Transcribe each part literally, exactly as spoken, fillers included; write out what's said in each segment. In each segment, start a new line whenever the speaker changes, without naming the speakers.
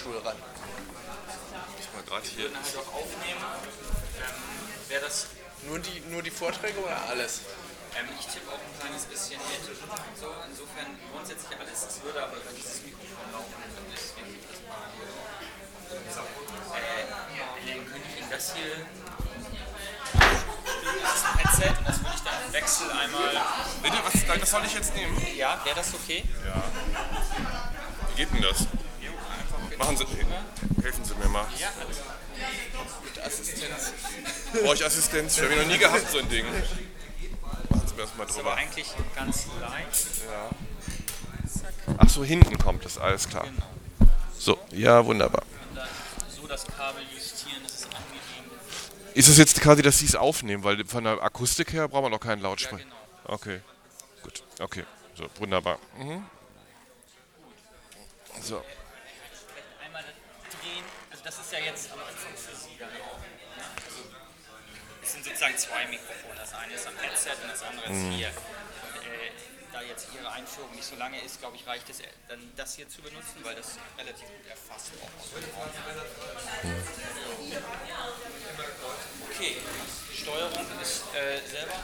Stuhl ran.
Ich mal gerade hier.
Halt auch aufnehmen. Ähm, Wäre das.
Nur die, nur die Vorträge oder alles?
Ähm, ich tippe auch ein kleines bisschen mit. So, insofern grundsätzlich alles. Es würde aber über dieses Mikrofon laufen. Deswegen das mal. Äh, dann könnte ich Ihnen das hier. Das ist ein Headset und das würde ich dann im Wechsel einmal.
Bitte, was, das soll ich jetzt nehmen?
Ja, wäre das okay?
Ja. Wie geht denn das? Machen Sie, helfen Sie mir mal.
Ja, alles klar.
Mit Assistenz.
Brauche ich Assistenz? Ich habe noch nie gehabt, so ein Ding. Machen Sie mir das mal
Das ist
drüber.
aber eigentlich ganz leicht.
Ja. Ach so, hinten kommt das, alles klar.
Genau.
So, ja, wunderbar.
Und dann so das Kabel justieren, das ist angenehm.
Ist es jetzt quasi, dass Sie es aufnehmen? Weil von der Akustik her brauchen wir noch keinen Lautsprecher.
Ja, genau.
Okay, gut, okay, so, wunderbar. Mhm. So.
Vielleicht einmal drehen, also das ist ja jetzt am Anfang für Sie dann auch. Ne? Also es sind sozusagen zwei Mikrofone, das eine ist am Headset und das andere ist hier. Und, äh, da jetzt Ihre Einführung nicht so lange ist, glaube ich, reicht es dann das hier zu benutzen, weil das relativ gut erfasst auch aus dem Raum. Okay, Steuerung ist äh, selber.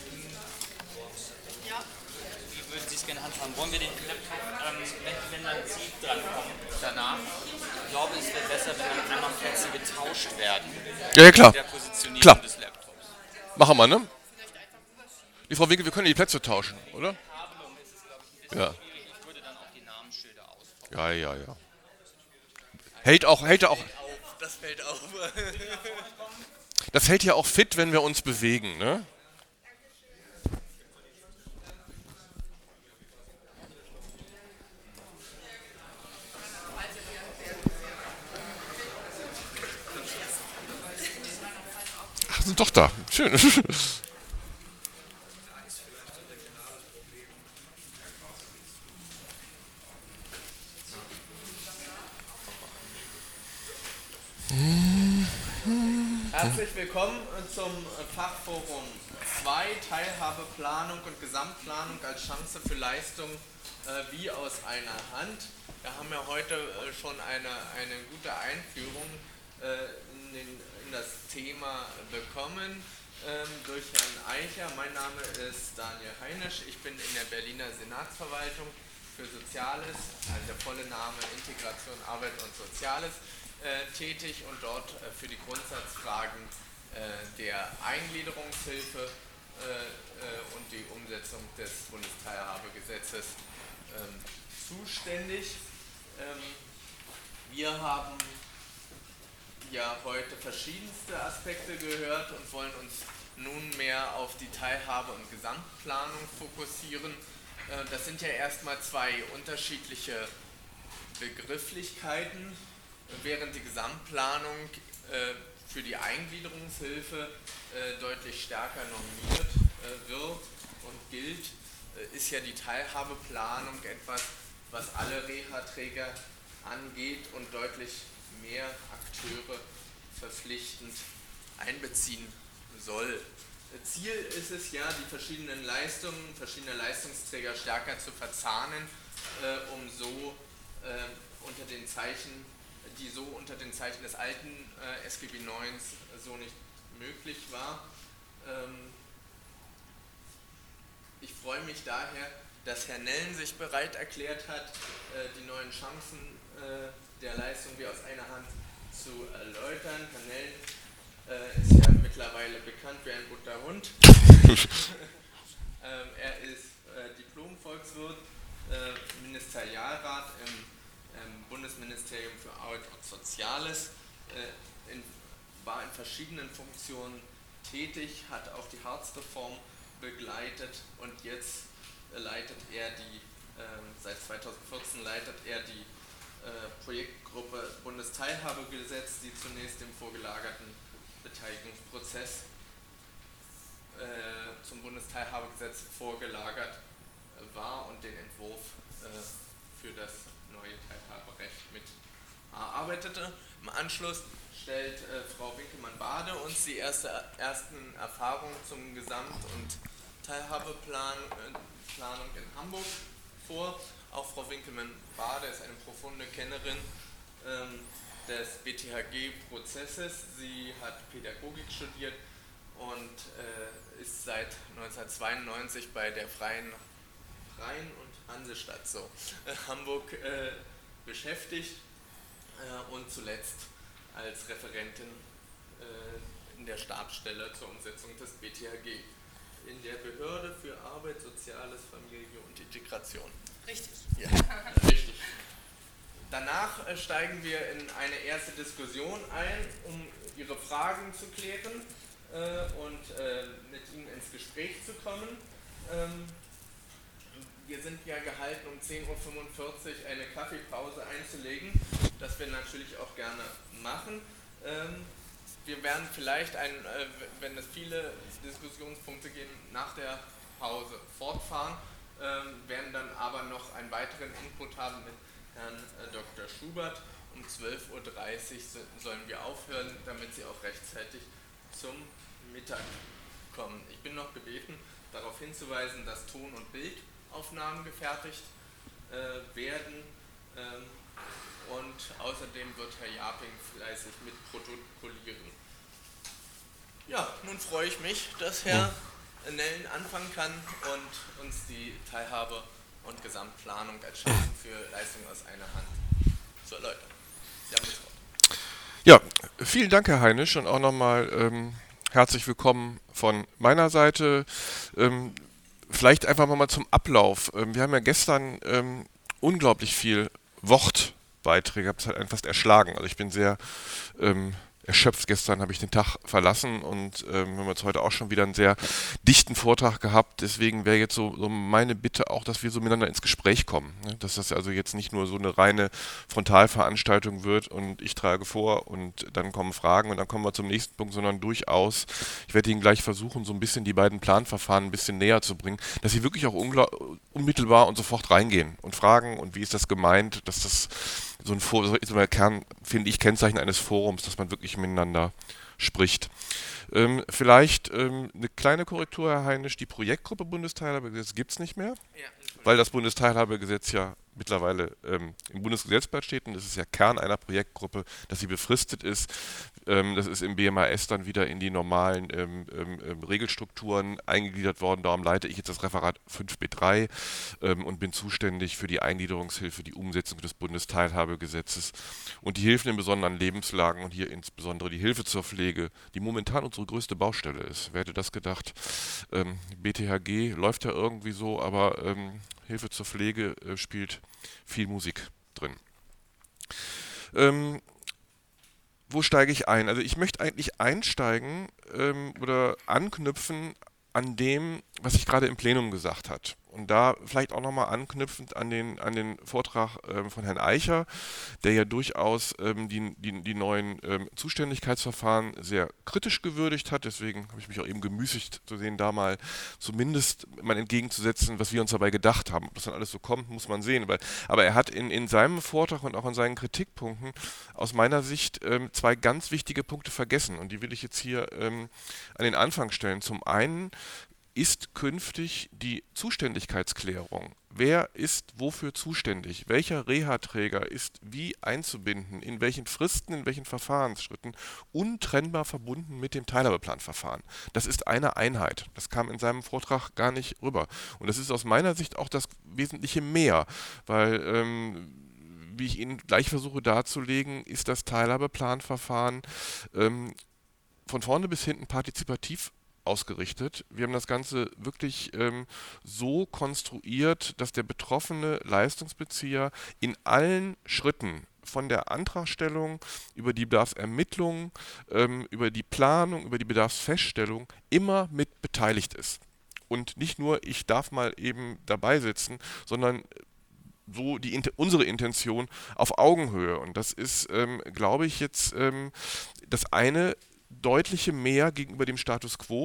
Ja.
Wie würden Sie es gerne handhaben? Wollen wir den Laptop, ähm, wenn, wenn dann Sie drankommen, danach? Ich glaube, es wäre besser, wenn dann einmal Plätze getauscht werden.
Ja, ja, klar.
Der Positionierung
Klar.
des Laptops.
Machen wir, ne? Die Frau Winkel, wir können die Plätze tauschen, oder?
Kabelung ist es, glaube ich, ein bisschen
Ja.
schwierig. Ich würde dann auch die Namensschilder austauschen.
Ja, ja, ja. Hält auch, hält auch,
Das fällt auf.
das hält ja auch fit, wenn wir uns bewegen, ne? Ach, sind doch da. Schön.
Herzlich willkommen zum Fachforum zwei, Teilhabeplanung und Gesamtplanung als Chance für Leistung äh, wie aus einer Hand. Wir haben ja heute äh, schon eine, eine gute Einführung äh, in, den, in das Thema bekommen ähm, durch Herrn Eicher. Mein Name ist Daniel Heinisch, ich bin in der Berliner Senatsverwaltung für Soziales, also der volle Name Integration, Arbeit und Soziales, Äh, tätig und dort äh, für die Grundsatzfragen äh, der Eingliederungshilfe äh, äh, und die Umsetzung des Bundesteilhabegesetzes ähm, zuständig. Ähm, wir haben ja heute verschiedenste Aspekte gehört und wollen uns nunmehr auf die Teilhabe- und Gesamtplanung fokussieren. Äh, das sind ja erstmal zwei unterschiedliche Begrifflichkeiten. Während die Gesamtplanung äh, für die Eingliederungshilfe äh, deutlich stärker normiert äh, wird und gilt, äh, ist ja die Teilhabeplanung etwas, was alle Reha-Träger angeht und deutlich mehr Akteure verpflichtend einbeziehen soll. Ziel ist es ja, die verschiedenen Leistungen, verschiedene Leistungsträger stärker zu verzahnen, äh, um so äh, unter den Zeichen die so unter den Zeichen des alten äh, S G B neun so nicht möglich war. Ähm, ich freue mich daher, dass Herr Nellen sich bereit erklärt hat, äh, die neuen Chancen äh, der Leistung wie aus einer Hand zu erläutern. Herr Nellen äh, ist ja mittlerweile bekannt wie ein guter Hund. ähm, er ist äh, Diplom-Volkswirt, äh, Ministerialrat im Bundesministerium für Arbeit und Soziales, äh, in, war in verschiedenen Funktionen tätig, hat auch die Hartz-Reform begleitet und jetzt äh, leitet er die, äh, seit zweitausendvierzehn leitet er die äh, Projektgruppe Bundesteilhabegesetz, die zunächst dem vorgelagerten Beteiligungsprozess äh, zum Bundesteilhabegesetz vorgelagert äh, war und den Entwurf äh, für das neue Teilhaberecht mit erarbeitete. Im Anschluss stellt äh, Frau Winkelmann-Bade uns die erste, ersten Erfahrungen zum Gesamt- und Teilhabeplanung äh, in Hamburg vor. Auch Frau Winkelmann-Bade ist eine profunde Kennerin ähm, B T H G-Prozesses. Sie hat Pädagogik studiert und äh, ist seit neunzehnhundertzweiundneunzig bei der Freien, Freien und Hansestadt so, äh, Hamburg äh, beschäftigt äh, und zuletzt als Referentin äh, in der Stabsstelle zur Umsetzung des B T H G in der Behörde für Arbeit, Soziales, Familie und Integration.
Richtig.
Ja, richtig. Danach äh, steigen wir in eine erste Diskussion ein, um Ihre Fragen zu klären äh, und äh, mit Ihnen ins Gespräch zu kommen. Ähm, wir sind ja gehalten, um zehn Uhr fünfundvierzig eine Kaffeepause einzulegen, das wir natürlich auch gerne machen. Ähm, wir werden vielleicht, ein, äh, wenn es viele Diskussionspunkte geben, nach der Pause fortfahren, äh, werden dann aber noch einen weiteren Input haben mit Herrn äh, Doktor Schubert. Um zwölf Uhr dreißig so, sollen wir aufhören, damit Sie auch rechtzeitig zum Mittag kommen. Ich bin noch gebeten, darauf hinzuweisen, dass Ton- und Bildaufnahmen gefertigt äh, werden ähm, und außerdem wird Herr Japing fleißig mit protokollieren. Ja, nun freue ich mich, dass Herr Nellen anfangen kann und uns die Teilhabe und Gesamtplanung als Chancen für Leistungen aus einer Hand zu erläutern. Sie haben das Wort.
Ja, vielen Dank, Herr Heinisch, und auch nochmal ähm, herzlich willkommen von meiner Seite. Ähm, vielleicht einfach mal zum Ablauf. Ähm, wir haben ja gestern ähm, unglaublich viel Wortbeiträge, ich habe es halt einfach erschlagen. Also ich bin sehr ähm, erschöpft. Gestern habe ich den Tag verlassen und ähm, wir haben jetzt heute auch schon wieder einen sehr dichten Vortrag gehabt. Deswegen wäre jetzt so, so meine Bitte auch, dass wir so miteinander ins Gespräch kommen. Ne? Dass das also jetzt nicht nur so eine reine Frontalveranstaltung wird und ich trage vor und dann kommen Fragen und dann kommen wir zum nächsten Punkt, sondern durchaus, ich werde Ihnen gleich versuchen, so ein bisschen die beiden Planverfahren ein bisschen näher zu bringen, dass Sie wirklich auch unmittelbar und sofort reingehen und fragen, und wie ist das gemeint, dass das so ein, so ein Kern, finde ich, Kennzeichen eines Forums, dass man wirklich miteinander spricht. Ähm, vielleicht ähm, eine kleine Korrektur, Herr Heinisch, die Projektgruppe Bundesteilhabegesetz gibt es nicht mehr,
Ja,
weil das Bundesteilhabegesetz ja mittlerweile ähm, im Bundesgesetzblatt steht und es ist ja Kern einer Projektgruppe, dass sie befristet ist. Ähm, das ist im B M A S dann wieder in die normalen ähm, ähm, Regelstrukturen eingegliedert worden. Darum leite ich jetzt das Referat fünf b drei ähm, und bin zuständig für die Eingliederungshilfe, die Umsetzung des Bundesteilhabegesetzes und die Hilfen in besonderen Lebenslagen und hier insbesondere die Hilfe zur Pflege, die momentan unsere größte Baustelle ist. Wer hätte das gedacht? Ähm, B T H G läuft ja irgendwie so, aber ähm, Hilfe zur Pflege äh, spielt viel Musik drin. Ähm, wo steige ich ein? Also ich möchte eigentlich einsteigen ähm, oder anknüpfen an dem, was ich gerade im Plenum gesagt habe. Und da vielleicht auch nochmal anknüpfend an den, an den Vortrag ähm, von Herrn Eicher, der ja durchaus ähm, die, die, die neuen ähm, Zuständigkeitsverfahren sehr kritisch gewürdigt hat. Deswegen habe ich mich auch eben gemüßigt zu sehen, da mal zumindest mal entgegenzusetzen, was wir uns dabei gedacht haben. Ob das dann alles so kommt, muss man sehen. Weil, aber er hat in, in seinem Vortrag und auch in seinen Kritikpunkten aus meiner Sicht ähm, zwei ganz wichtige Punkte vergessen. Und die will ich jetzt hier ähm, an den Anfang stellen. Zum einen ist künftig die Zuständigkeitsklärung. Wer ist wofür zuständig? Welcher Reha-Träger ist wie einzubinden? In welchen Fristen, in welchen Verfahrensschritten? Untrennbar verbunden mit dem Teilhabeplanverfahren. Das ist eine Einheit. Das kam in seinem Vortrag gar nicht rüber. Und das ist aus meiner Sicht auch das wesentliche Mehr, weil ähm, wie ich Ihnen gleich versuche darzulegen, ist das Teilhabeplanverfahren ähm, von vorne bis hinten partizipativ ausgerichtet. Wir haben das Ganze wirklich ähm, so konstruiert, dass der betroffene Leistungsbezieher in allen Schritten von der Antragstellung über die Bedarfsermittlung, ähm, über die Planung, über die Bedarfsfeststellung immer mit beteiligt ist. Und nicht nur, ich darf mal eben dabei sitzen, sondern so die, unsere Intention auf Augenhöhe. Und das ist, ähm, glaube ich, jetzt ähm, das eine deutliche Mehr gegenüber dem Status Quo,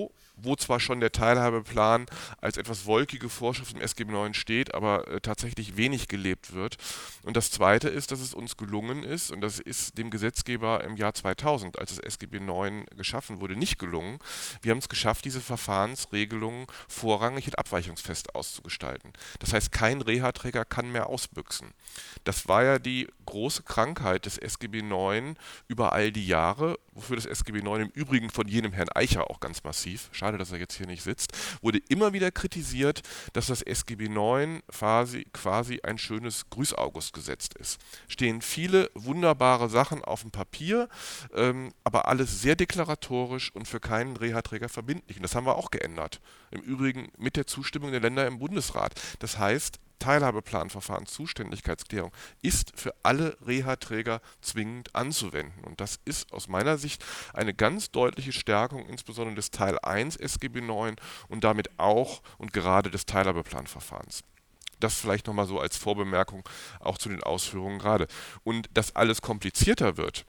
wo zwar schon der Teilhabeplan als etwas wolkige Vorschrift im S G B neun steht, aber äh, tatsächlich wenig gelebt wird. Und das Zweite ist, dass es uns gelungen ist, und das ist dem Gesetzgeber im Jahr zweitausend, als das S G B neun geschaffen wurde, nicht gelungen. Wir haben es geschafft, diese Verfahrensregelungen vorrangig und abweichungsfest auszugestalten. Das heißt, kein Reha-Träger kann mehr ausbüchsen. Das war ja die große Krankheit des S G B neun über all die Jahre, wofür das S G B neun im Übrigen von jenem Herrn Eicher auch ganz massiv, schade, dass er jetzt hier nicht sitzt, wurde immer wieder kritisiert, dass das S G B neun quasi, quasi ein schönes Grüß-August gesetzt ist. Stehen viele wunderbare Sachen auf dem Papier, ähm, aber alles sehr deklaratorisch und für keinen Reha-Träger verbindlich. Und das haben wir auch geändert. Im Übrigen mit der Zustimmung der Länder im Bundesrat. Das heißt, Teilhabeplanverfahren, Zuständigkeitsklärung ist für alle Reha-Träger zwingend anzuwenden. Und das ist aus meiner Sicht eine ganz deutliche Stärkung, insbesondere des Teil eins S G B neun und damit auch und gerade des Teilhabeplanverfahrens. Das vielleicht nochmal so als Vorbemerkung auch zu den Ausführungen gerade. Und dass alles komplizierter wird,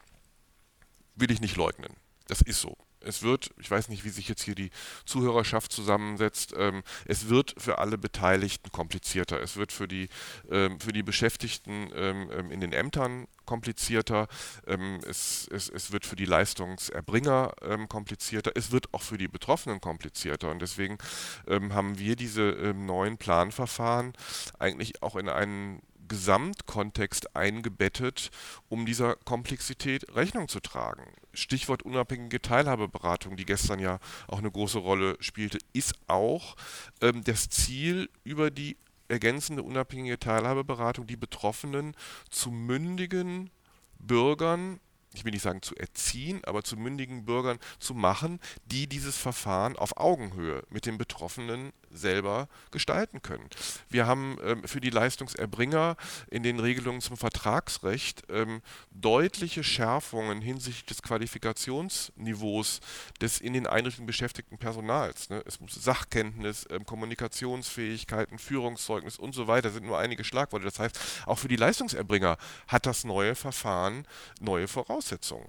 will ich nicht leugnen. Das ist so. Es wird, ich weiß nicht, wie sich jetzt hier die Zuhörerschaft zusammensetzt, ähm, es wird für alle Beteiligten komplizierter. Es wird für die, ähm, für die Beschäftigten ähm, in den Ämtern komplizierter. Ähm, es, es, es wird für die Leistungserbringer ähm, komplizierter. Es wird auch für die Betroffenen komplizierter. Und deswegen ähm, haben wir diese ähm, neuen Planverfahren eigentlich auch in einen Gesamtkontext eingebettet, um dieser Komplexität Rechnung zu tragen. Stichwort unabhängige Teilhabeberatung, die gestern ja auch eine große Rolle spielte, ist auch ähm, das Ziel, über die ergänzende unabhängige Teilhabeberatung die Betroffenen zu mündigen Bürgern, ich will nicht sagen zu erziehen, aber zu mündigen Bürgern zu machen, die dieses Verfahren auf Augenhöhe mit den Betroffenen selber gestalten können. Wir haben ähm, für die Leistungserbringer in den Regelungen zum Vertragsrecht ähm, deutliche Schärfungen hinsichtlich des Qualifikationsniveaus des in den Einrichtungen beschäftigten Personals. Ne? Es muss Sachkenntnis, ähm, Kommunikationsfähigkeiten, Führungszeugnis und so weiter sind nur einige Schlagworte. Das heißt, auch für die Leistungserbringer hat das neue Verfahren neue Voraussetzungen.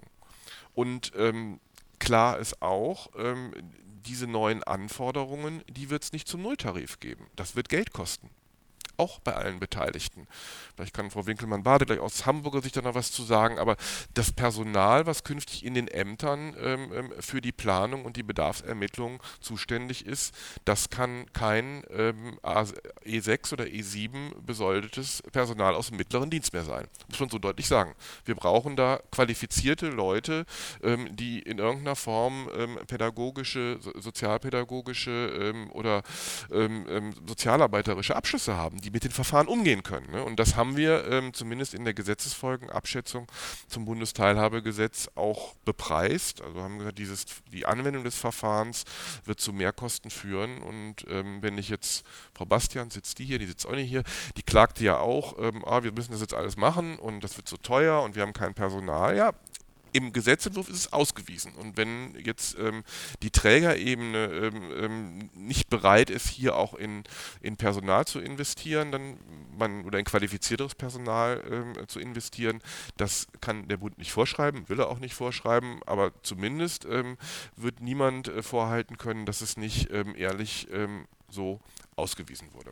Und ähm, klar ist auch, ähm, diese neuen Anforderungen, die wird es nicht zum Nulltarif geben. Das wird Geld kosten. Auch bei allen Beteiligten. Vielleicht kann Frau Winkelmann-Bade gleich aus Hamburger Sicht da noch was zu sagen, aber das Personal, was künftig in den Ämtern ähm, für die Planung und die Bedarfsermittlung zuständig ist, das kann kein ähm, E sechs oder E sieben besoldetes Personal aus dem mittleren Dienst mehr sein. Muss man so deutlich sagen. Wir brauchen da qualifizierte Leute, ähm, die in irgendeiner Form ähm, pädagogische, so, sozialpädagogische ähm, oder ähm, sozialarbeiterische Abschlüsse haben, die mit den Verfahren umgehen können. Ne? Und das haben wir ähm, zumindest in der Gesetzesfolgenabschätzung zum Bundesteilhabegesetz auch bepreist. Also haben gesagt, dieses, die Anwendung des Verfahrens wird zu Mehrkosten führen. Und ähm, wenn ich jetzt, Frau Bastian sitzt die hier, die sitzt auch nicht hier, die klagte ja auch, ähm, ah, wir müssen das jetzt alles machen und das wird so teuer und wir haben kein Personal. Ja, im Gesetzentwurf ist es ausgewiesen. Und wenn jetzt ähm, die Trägerebene ähm, ähm, nicht bereit ist, hier auch in, in Personal zu investieren, dann man oder in qualifizierteres Personal ähm, zu investieren, das kann der Bund nicht vorschreiben, will er auch nicht vorschreiben, aber zumindest ähm, wird niemand äh, vorhalten können, dass es nicht ähm, ehrlich ähm, so ausgewiesen wurde.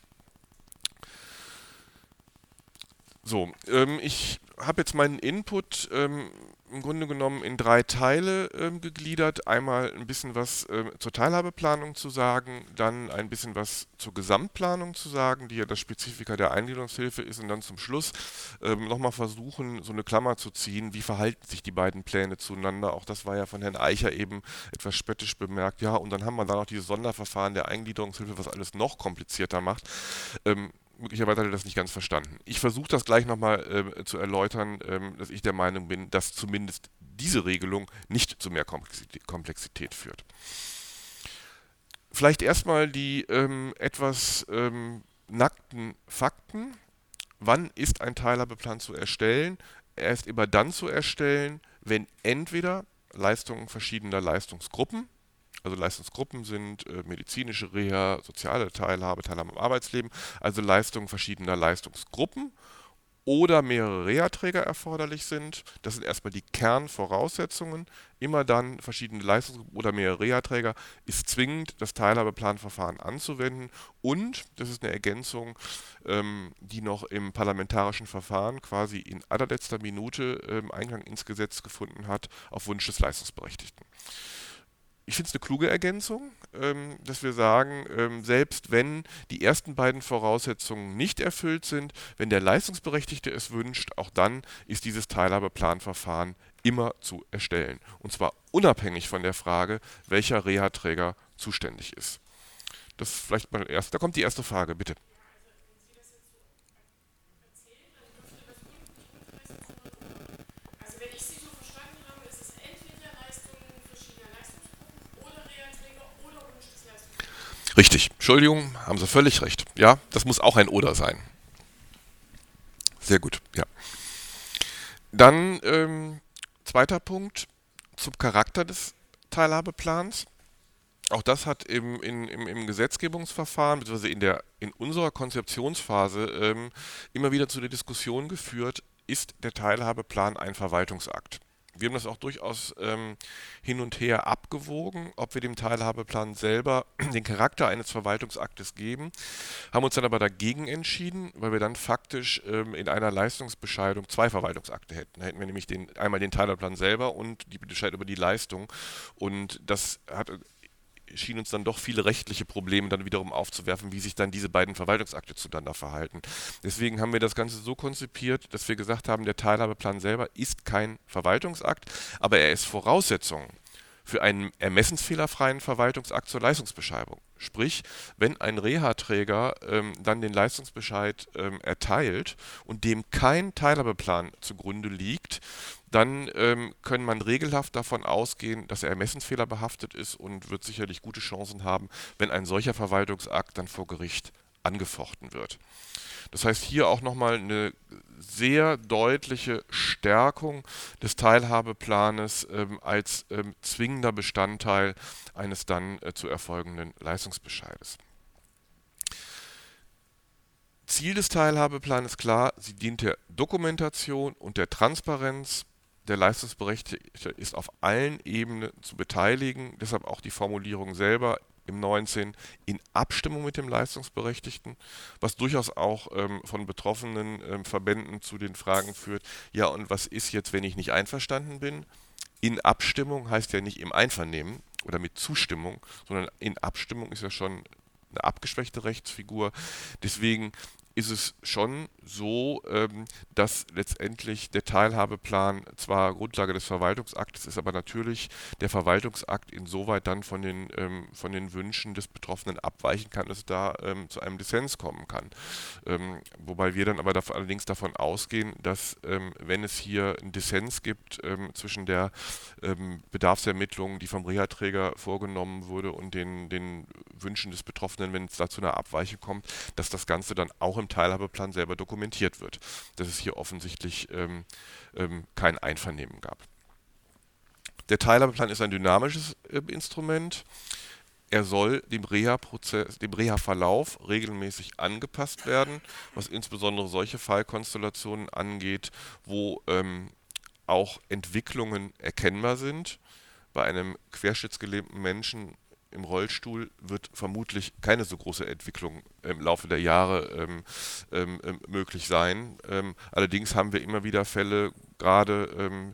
So, ähm, ich habe jetzt meinen Input ähm, im Grunde genommen in drei Teile ähm, gegliedert. Einmal ein bisschen was ähm, zur Teilhabeplanung zu sagen, dann ein bisschen was zur Gesamtplanung zu sagen, die ja das Spezifika der Eingliederungshilfe ist, und dann zum Schluss ähm, nochmal versuchen, so eine Klammer zu ziehen, wie verhalten sich die beiden Pläne zueinander. Auch das war ja von Herrn Eicher eben etwas spöttisch bemerkt. Ja, und dann haben wir da noch dieses Sonderverfahren der Eingliederungshilfe, was alles noch komplizierter macht. Ähm, Möglicherweise hat er das nicht ganz verstanden. Ich versuche das gleich nochmal äh, zu erläutern, ähm, dass ich der Meinung bin, dass zumindest diese Regelung nicht zu mehr Komplexität, Komplexität führt. Vielleicht erstmal die ähm, etwas ähm, nackten Fakten. Wann ist ein Teilhabeplan zu erstellen? Er ist immer dann zu erstellen, wenn entweder Leistungen verschiedener Leistungsgruppen, also Leistungsgruppen sind äh, medizinische Reha, soziale Teilhabe, Teilhabe am Arbeitsleben, also Leistungen verschiedener Leistungsgruppen oder mehrere Reha-Träger erforderlich sind. Das sind erstmal die Kernvoraussetzungen. Immer dann verschiedene Leistungsgruppen oder mehrere Reha-Träger ist zwingend, das Teilhabeplanverfahren anzuwenden. Und, das ist eine Ergänzung, ähm, die noch im parlamentarischen Verfahren quasi in allerletzter Minute ähm, Eingang ins Gesetz gefunden hat, auf Wunsch des Leistungsberechtigten. Ich finde es eine kluge Ergänzung, ähm, dass wir sagen, ähm, selbst wenn die ersten beiden Voraussetzungen nicht erfüllt sind, wenn der Leistungsberechtigte es wünscht, auch dann ist dieses Teilhabeplanverfahren immer zu erstellen. Und zwar unabhängig von der Frage, welcher Reha-Träger zuständig ist. Das vielleicht mal erst. Da kommt die erste Frage, bitte. Richtig. Entschuldigung, haben Sie völlig recht. Ja, das muss auch ein Oder sein. Sehr gut, ja. Dann ähm, zweiter Punkt zum Charakter des Teilhabeplans. Auch das hat im, in, im, im Gesetzgebungsverfahren bzw. in, der, in unserer Konzeptionsphase ähm, immer wieder zu der Diskussion geführt, ist der Teilhabeplan ein Verwaltungsakt? Wir haben das auch durchaus ähm, hin und her abgewogen, ob wir dem Teilhabeplan selber den Charakter eines Verwaltungsaktes geben, haben uns dann aber dagegen entschieden, weil wir dann faktisch ähm, in einer Leistungsbescheidung zwei Verwaltungsakte hätten. Da hätten wir nämlich den, einmal den Teilhabeplan selber und die Bescheid über die Leistung. Und das hat schien uns dann doch viele rechtliche Probleme dann wiederum aufzuwerfen, wie sich dann diese beiden Verwaltungsakte zueinander verhalten. Deswegen haben wir das Ganze so konzipiert, dass wir gesagt haben, der Teilhabeplan selber ist kein Verwaltungsakt, aber er ist Voraussetzung für einen ermessensfehlerfreien Verwaltungsakt zur Leistungsbeschreibung. Sprich, wenn ein Reha-Träger ähm, dann den Leistungsbescheid ähm, erteilt und dem kein Teilhabeplan zugrunde liegt, dann ähm, kann man regelhaft davon ausgehen, dass er ermessensfehlerbehaftet ist und wird sicherlich gute Chancen haben, wenn ein solcher Verwaltungsakt dann vor Gericht angefochten wird. Das heißt, hier auch nochmal eine sehr deutliche Stärkung des Teilhabeplanes ähm, als ähm, zwingender Bestandteil eines dann äh, zu erfolgenden Leistungsbescheides. Ziel des Teilhabeplans ist klar, sie dient der Dokumentation und der Transparenz. Der Leistungsberechtigte ist auf allen Ebenen zu beteiligen, deshalb auch die Formulierung selber im neunzehn in Abstimmung mit dem Leistungsberechtigten, was durchaus auch ähm, von betroffenen ähm, Verbänden zu den Fragen führt, ja und was ist jetzt, wenn ich nicht einverstanden bin? In Abstimmung heißt ja nicht im Einvernehmen oder mit Zustimmung, sondern in Abstimmung ist ja schon eine abgeschwächte Rechtsfigur. Deswegen ist es schon so, ähm, dass letztendlich der Teilhabeplan zwar Grundlage des Verwaltungsaktes ist, aber natürlich der Verwaltungsakt insoweit dann von den, ähm, von den Wünschen des Betroffenen abweichen kann, dass es da ähm, zu einem Dissens kommen kann. Ähm, wobei wir dann aber dav- allerdings davon ausgehen, dass ähm, wenn es hier einen Dissens gibt ähm, zwischen der ähm, Bedarfsermittlung, die vom Reha-Träger vorgenommen wurde, und den, den Wünschen des Betroffenen, wenn es da zu einer Abweichung kommt, dass das Ganze dann auch im Teilhabeplan selber dokumentiert wird, dass es hier offensichtlich ähm, ähm, kein Einvernehmen gab. Der Teilhabeplan ist ein dynamisches äh, Instrument. Er soll dem Reha-Prozess, dem Reha-Verlauf regelmäßig angepasst werden, was insbesondere solche Fallkonstellationen angeht, wo ähm, auch Entwicklungen erkennbar sind. Bei einem querschnittsgelähmten Menschen im Rollstuhl wird vermutlich keine so große Entwicklung im Laufe der Jahre ähm, ähm, möglich sein. Ähm, allerdings haben wir immer wieder Fälle, gerade ähm,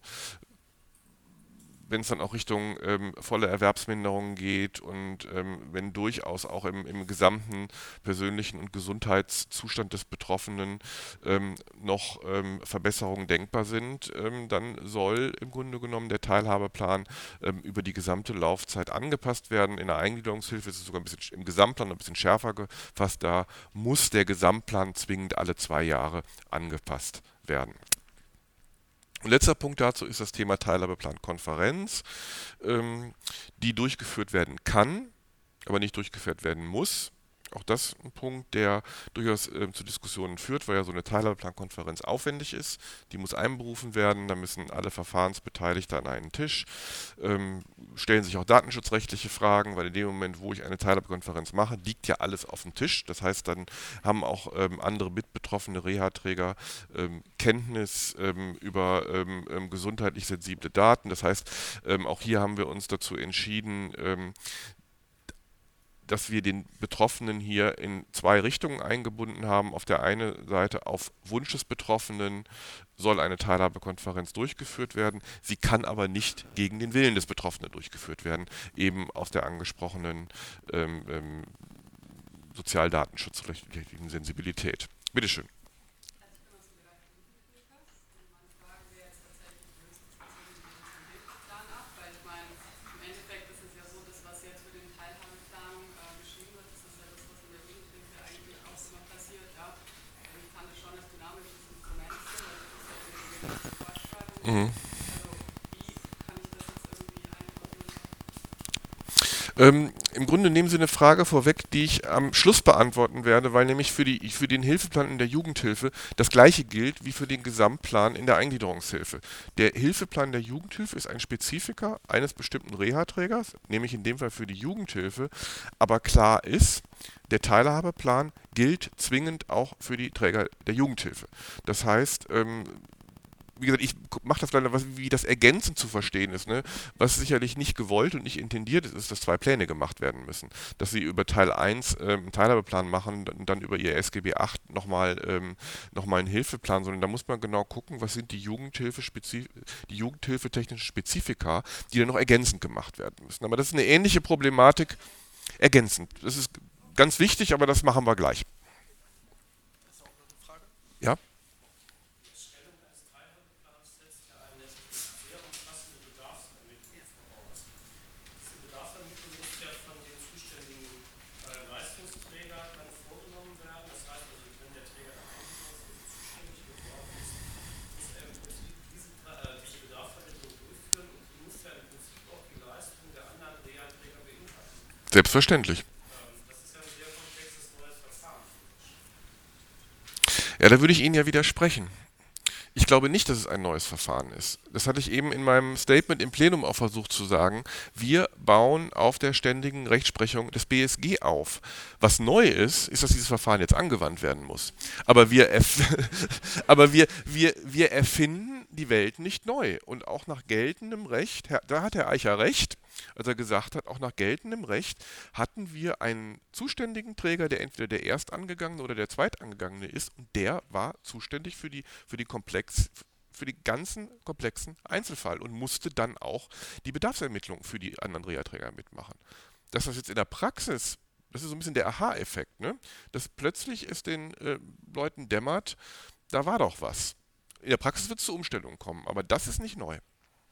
wenn es dann auch Richtung ähm, volle Erwerbsminderung geht und ähm, wenn durchaus auch im, im gesamten persönlichen und Gesundheitszustand des Betroffenen ähm, noch ähm, Verbesserungen denkbar sind, ähm, dann soll im Grunde genommen der Teilhabeplan ähm, über die gesamte Laufzeit angepasst werden. In der Eingliederungshilfe ist es sogar ein bisschen im Gesamtplan ein bisschen schärfer gefasst. Da muss der Gesamtplan zwingend alle zwei Jahre angepasst werden. Und letzter Punkt dazu ist das Thema Teilhabeplan-Konferenz, ähm, die durchgeführt werden kann, aber nicht durchgeführt werden muss. Auch das ein Punkt, der durchaus äh, zu Diskussionen führt, weil ja so eine Teilhabeplankonferenz aufwendig ist. Die muss einberufen werden, da müssen alle Verfahrensbeteiligte an einen Tisch, ähm, stellen sich auch datenschutzrechtliche Fragen, weil in dem Moment, wo ich eine Teilhabekonferenz mache, liegt ja alles auf dem Tisch. Das heißt, dann haben auch ähm, andere mitbetroffene Reha-Träger ähm, Kenntnis ähm, über ähm, ähm, gesundheitlich sensible Daten. Das heißt, ähm, auch hier haben wir uns dazu entschieden, ähm, dass wir den Betroffenen hier in zwei Richtungen eingebunden haben. Auf der einen Seite auf Wunsch des Betroffenen soll eine Teilhabekonferenz durchgeführt werden. Sie kann aber nicht gegen den Willen des Betroffenen durchgeführt werden, eben aus der angesprochenen ähm, ähm, sozialdatenschutzrechtlichen Sensibilität. Bitteschön. Mhm. Ähm, Im Grunde nehmen Sie eine Frage vorweg, die ich am Schluss beantworten werde, weil nämlich für, die, für den Hilfeplan in der Jugendhilfe das gleiche gilt wie für den Gesamtplan in der Eingliederungshilfe. Der Hilfeplan der Jugendhilfe ist ein Spezifika eines bestimmten Reha-Trägers, nämlich in dem Fall für die Jugendhilfe, aber klar ist, der Teilhabeplan gilt zwingend auch für die Träger der Jugendhilfe. Das heißt, ähm, wie gesagt, ich mache das leider, was, wie das ergänzend zu verstehen ist. Ne? Was sicherlich nicht gewollt und nicht intendiert ist, ist, dass zwei Pläne gemacht werden müssen. Dass sie über Teil eins ähm, einen Teilhabeplan machen und dann über ihr S G B acht nochmal ähm, noch mal einen Hilfeplan, sondern da muss man genau gucken, was sind die Jugendhilfe die Jugendhilfetechnischen Spezifika, die dann noch ergänzend gemacht werden müssen. Aber das ist eine ähnliche Problematik, ergänzend. Das ist ganz wichtig, aber das machen wir gleich. Ja? Selbstverständlich. Ja, da würde ich Ihnen ja widersprechen. Ich glaube nicht, dass es ein neues Verfahren ist. Das hatte ich eben in meinem Statement im Plenum auch versucht zu sagen. Wir bauen auf der ständigen Rechtsprechung des B S G auf. Was neu ist, ist, dass dieses Verfahren jetzt angewandt werden muss. Aber wir, erf aber wir, wir, wir erfinden die Welt nicht neu. Und auch nach geltendem Recht, da hat Herr Eicher recht, als er gesagt hat, auch nach geltendem Recht hatten wir einen zuständigen Träger, der entweder der Erstangegangene oder der Zweitangegangene ist, und der war zuständig für die, für die Komplex, für den ganzen komplexen Einzelfall und musste dann auch die Bedarfsermittlung für die anderen Reha-Träger mitmachen. Dass das jetzt in der Praxis, das ist so ein bisschen der Aha-Effekt, ne? Dass plötzlich es den äh, Leuten dämmert, da war doch was. In der Praxis wird es zu Umstellungen kommen, aber das ist nicht neu.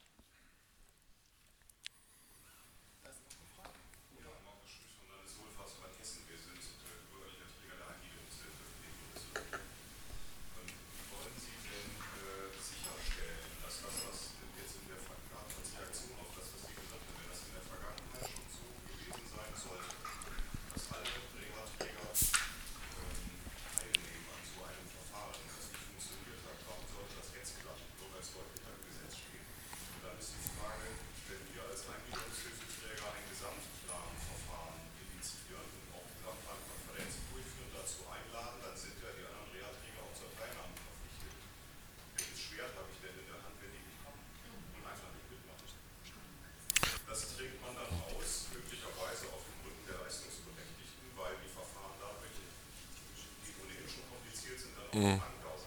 Mhm.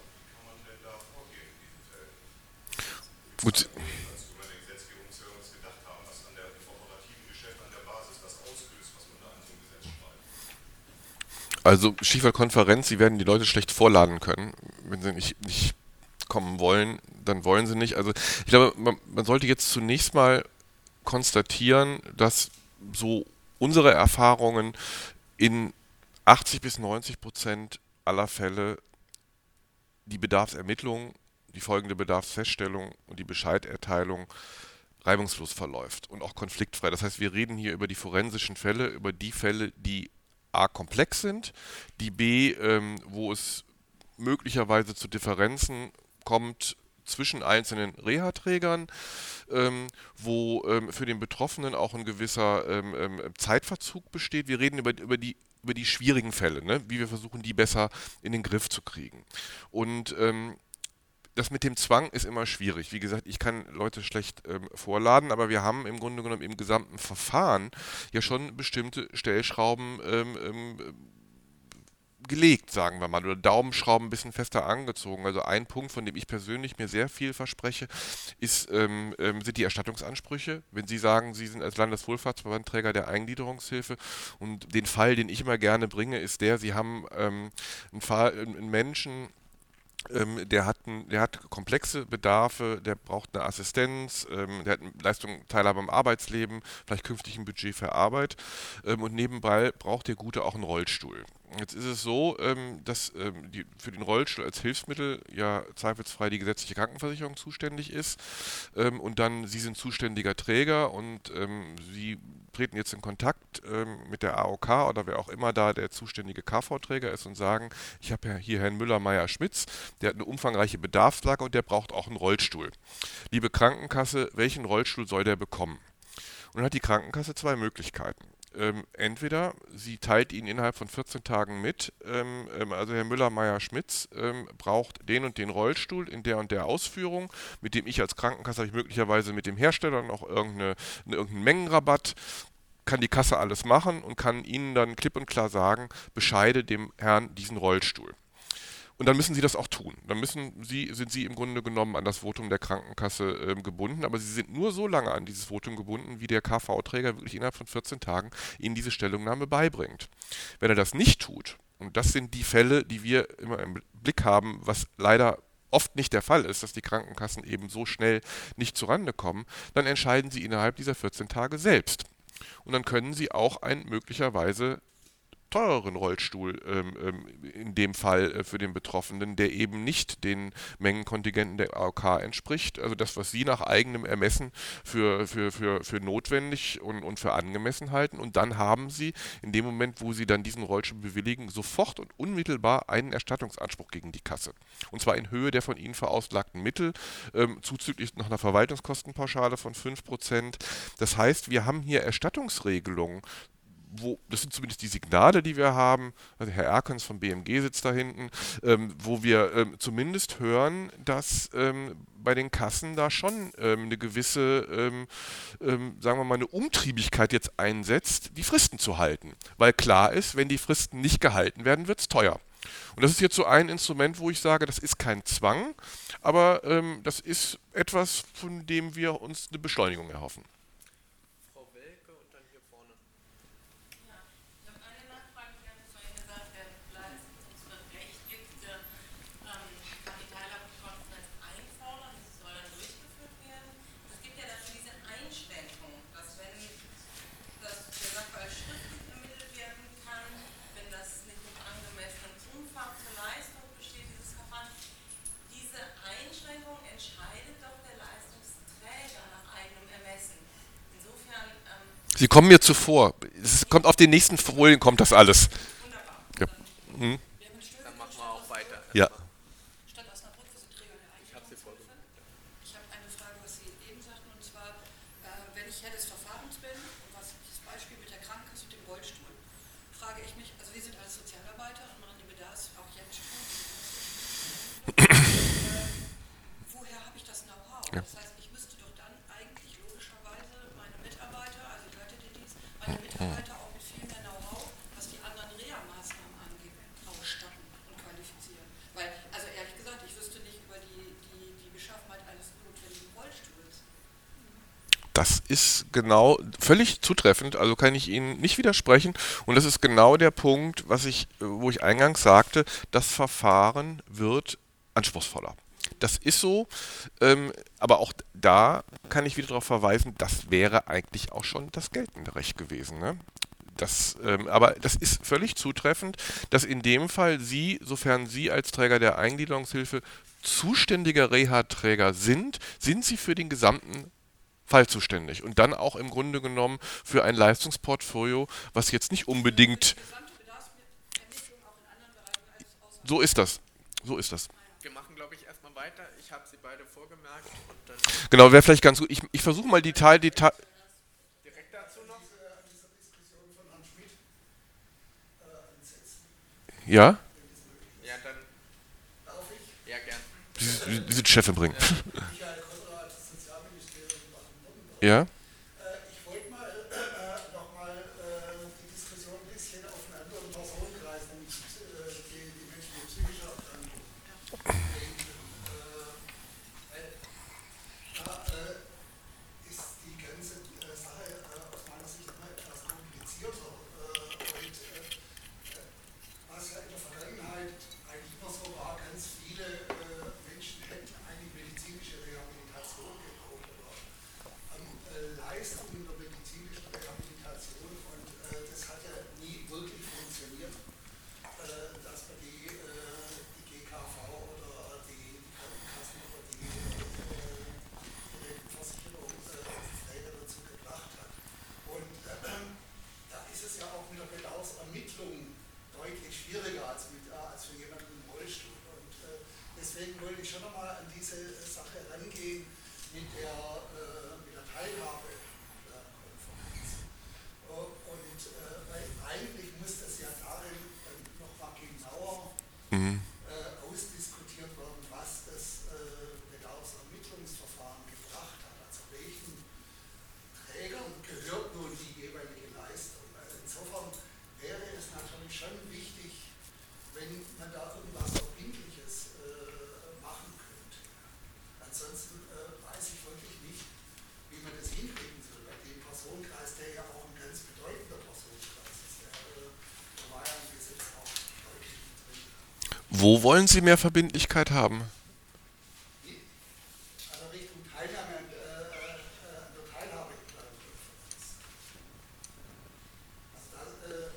Gut. Also Stichwort Konferenz, Sie werden die Leute schlecht vorladen können. Wenn sie nicht, nicht kommen wollen, dann wollen sie nicht. Also ich glaube, man, man sollte jetzt zunächst mal konstatieren, dass so unsere Erfahrungen in achtzig bis neunzig Prozent aller Fälle die Bedarfsermittlung, die folgende Bedarfsfeststellung und die Bescheiderteilung reibungslos verläuft und auch konfliktfrei. Das heißt, wir reden hier über die forensischen Fälle, über die Fälle, die A, komplex sind, die B, ähm, wo es möglicherweise zu Differenzen kommt zwischen einzelnen Reha-Trägern, ähm, wo ähm, für den Betroffenen auch ein gewisser ähm, ähm, Zeitverzug besteht. Wir reden über, über die über die schwierigen Fälle, ne? Wie wir versuchen, die besser in den Griff zu kriegen. Und ähm, das mit dem Zwang ist immer schwierig. Wie gesagt, ich kann Leute schlecht ähm, vorladen, aber wir haben im Grunde genommen im gesamten Verfahren ja schon bestimmte Stellschrauben ähm, ähm, gelegt, sagen wir mal, oder Daumenschrauben ein bisschen fester angezogen. Also ein Punkt, von dem ich persönlich mir sehr viel verspreche, ist, ähm, ähm, sind die Erstattungsansprüche. Wenn Sie sagen, Sie sind als Landeswohlfahrtsverband Träger der Eingliederungshilfe und den Fall, den ich immer gerne bringe, ist der, Sie haben ähm, einen Fall, einen Menschen, ähm, der hat, ein, der hat komplexe Bedarfe, der braucht eine Assistenz, ähm, der hat eine Leistung, Teilhabe am Arbeitsleben, vielleicht künftig ein Budget für Arbeit ähm, und nebenbei braucht der Gute auch einen Rollstuhl. Jetzt ist es so, ähm, dass ähm, die, für den Rollstuhl als Hilfsmittel ja zweifelsfrei die gesetzliche Krankenversicherung zuständig ist ähm, und dann Sie sind zuständiger Träger und ähm, Sie treten jetzt in Kontakt ähm, mit der A O K oder wer auch immer da der zuständige K V-Träger ist und sagen, ich habe ja hier Herrn Müller-Meyer-Schmitz, der hat eine umfangreiche Bedarfslage und der braucht auch einen Rollstuhl. Liebe Krankenkasse, welchen Rollstuhl soll der bekommen? Und dann hat die Krankenkasse zwei Möglichkeiten. Ähm, entweder sie teilt Ihnen innerhalb von vierzehn Tagen mit, ähm, ähm, also Herr Müller-Meyer-Schmitz ähm, braucht den und den Rollstuhl in der und der Ausführung, mit dem ich als Krankenkasse habe ich möglicherweise mit dem Hersteller noch irgendeine, irgendeinen Mengenrabatt, kann die Kasse alles machen und kann Ihnen dann klipp und klar sagen, bescheide dem Herrn diesen Rollstuhl. Und dann müssen Sie das auch tun. Dann müssen Sie, sind Sie im Grunde genommen an das Votum der Krankenkasse ähm, gebunden, aber Sie sind nur so lange an dieses Votum gebunden, wie der K V-Träger wirklich innerhalb von vierzehn Tagen Ihnen diese Stellungnahme beibringt. Wenn er das nicht tut, und das sind die Fälle, die wir immer im Blick haben, was leider oft nicht der Fall ist, dass die Krankenkassen eben so schnell nicht zurande kommen, dann entscheiden Sie innerhalb dieser vierzehn Tage selbst. Und dann können Sie auch ein möglicherweise teureren Rollstuhl ähm, ähm, in dem Fall äh, für den Betroffenen, der eben nicht den Mengenkontingenten der A O K entspricht. Also das, was Sie nach eigenem Ermessen für, für, für, für notwendig und, und für angemessen halten. Und dann haben Sie in dem Moment, wo Sie dann diesen Rollstuhl bewilligen, sofort und unmittelbar einen Erstattungsanspruch gegen die Kasse. Und zwar in Höhe der von Ihnen verauslagten Mittel, ähm, zuzüglich noch einer Verwaltungskostenpauschale von fünf Prozent. Das heißt, wir haben hier Erstattungsregelungen, wo, das sind zumindest die Signale, die wir haben, also Herr Erkens vom B M G sitzt da hinten, ähm, wo wir ähm, zumindest hören, dass ähm, bei den Kassen da schon ähm, eine gewisse, ähm, ähm, sagen wir mal, eine Umtriebigkeit jetzt einsetzt, die Fristen zu halten. Weil klar ist, wenn die Fristen nicht gehalten werden, wird es teuer. Und das ist jetzt so ein Instrument, wo ich sage, das ist kein Zwang, aber ähm, das ist etwas, von dem wir uns eine Beschleunigung erhoffen. Sie kommen mir zuvor. Es kommt auf den nächsten Folien, kommt das alles.
Wunderbar.
Ja. Mhm.
Dann machen wir auch weiter.
Ja.
Stadt Osnabrück, wir sind Träger der Eingliederungshilfe. Ich habe eine Frage, was Sie eben sagten, und zwar, äh, wenn ich Herr des Verfahrens bin, und was das Beispiel mit der Krankenkasse und dem Rollstuhl, frage ich mich, also wir sind als Sozialarbeiter und machen die Bedarfs, auch jetzt schon, äh, woher habe ich das Know-how?
Ja.
Das heißt, ich müsste doch dann eigentlich logischerweise meine Mitarbeiter, also ich leite den Dienst, meine Mitarbeiter auch mit viel mehr Know-how, was die anderen Reha-Maßnahmen angeht, ausstatten und qualifizieren. Weil, also ehrlich gesagt, ich wüsste nicht über die, die, die Beschaffenheit eines notwendigen Rollstuhls.
Das ist genau völlig zutreffend, also kann ich Ihnen nicht widersprechen. Und das ist genau der Punkt, was ich, wo ich eingangs sagte, das Verfahren wird anspruchsvoller. Das ist so, ähm, aber auch da kann ich wieder darauf verweisen, das wäre eigentlich auch schon das geltende Recht gewesen. Ne? Das, ähm, aber das ist völlig zutreffend, dass in dem Fall Sie, sofern Sie als Träger der Eingliederungshilfe zuständiger Reha-Träger sind, sind Sie für den gesamten Fall zuständig und dann auch im Grunde genommen für ein Leistungsportfolio, was jetzt nicht unbedingt...
Der gesamte Bedarf
So ist das. So ist das.
Wir machen, glaube ich, erstmal weiter. Ich habe sie beide vorgemerkt und dann
Genau, wäre vielleicht ganz gut. Ich, ich versuche mal Detail, Detail.
direkt dazu noch.
Ja?
Ja, dann. Ja, gern.
Sie, Sie sind Chefin bringen. Ja?
Ich wollte mal äh, nochmal äh, die Diskussion ein bisschen auf einen anderen Personenkreis, nämlich äh, die, die Menschen mit psychischer Erkrankung. lenken. Äh, da äh, ist die ganze äh, Sache äh, aus meiner Sicht immer etwas komplizierter. Äh, und äh, was ja in der Vergangenheit eigentlich immer so war, ganz viele äh, Menschen hätten eigentlich medizinische Rehabilitation gebraucht. Oder äh, Leistungen der medizinischen Rehabilitation und äh, das hat ja nie wirklich funktioniert, äh, dass man die, äh, die G K V oder die, die Krankenkassen oder die äh, Versicherungsträger dazu gebracht hat. Und äh, da ist es ja auch mit der Bedarfsermittlung deutlich schwieriger als, mit, äh, als für jemanden im Rollstuhl. Und äh, deswegen wollte ich schon nochmal an diese Sache rangehen mit der, äh, mit der Teilhabekonferenz. Und äh, weil eigentlich muss das ja darin äh, nochmal genauer
Mhm.
äh, ausdiskutiert werden, was das äh, Bedarfsermittlungsverfahren gebracht hat. Also welchen Trägern gehört nun die jeweilige Leistung. Also insofern wäre es natürlich schon wichtig, wenn man da irgendwas Verbindliches äh, machen könnte. Ansonsten äh, weiß ich wirklich nicht, wie man das hinkriegen soll. Bei dem Personenkreis, der ja auch ein ganz bedeutender Personenkreis ist, der, äh, der war ja im Gesetz auch deutlich mit drin.
Wo wollen Sie mehr Verbindlichkeit haben?
Also Richtung Teilnahme an, äh, äh, an der Teilhabekonferenz. Also das, äh,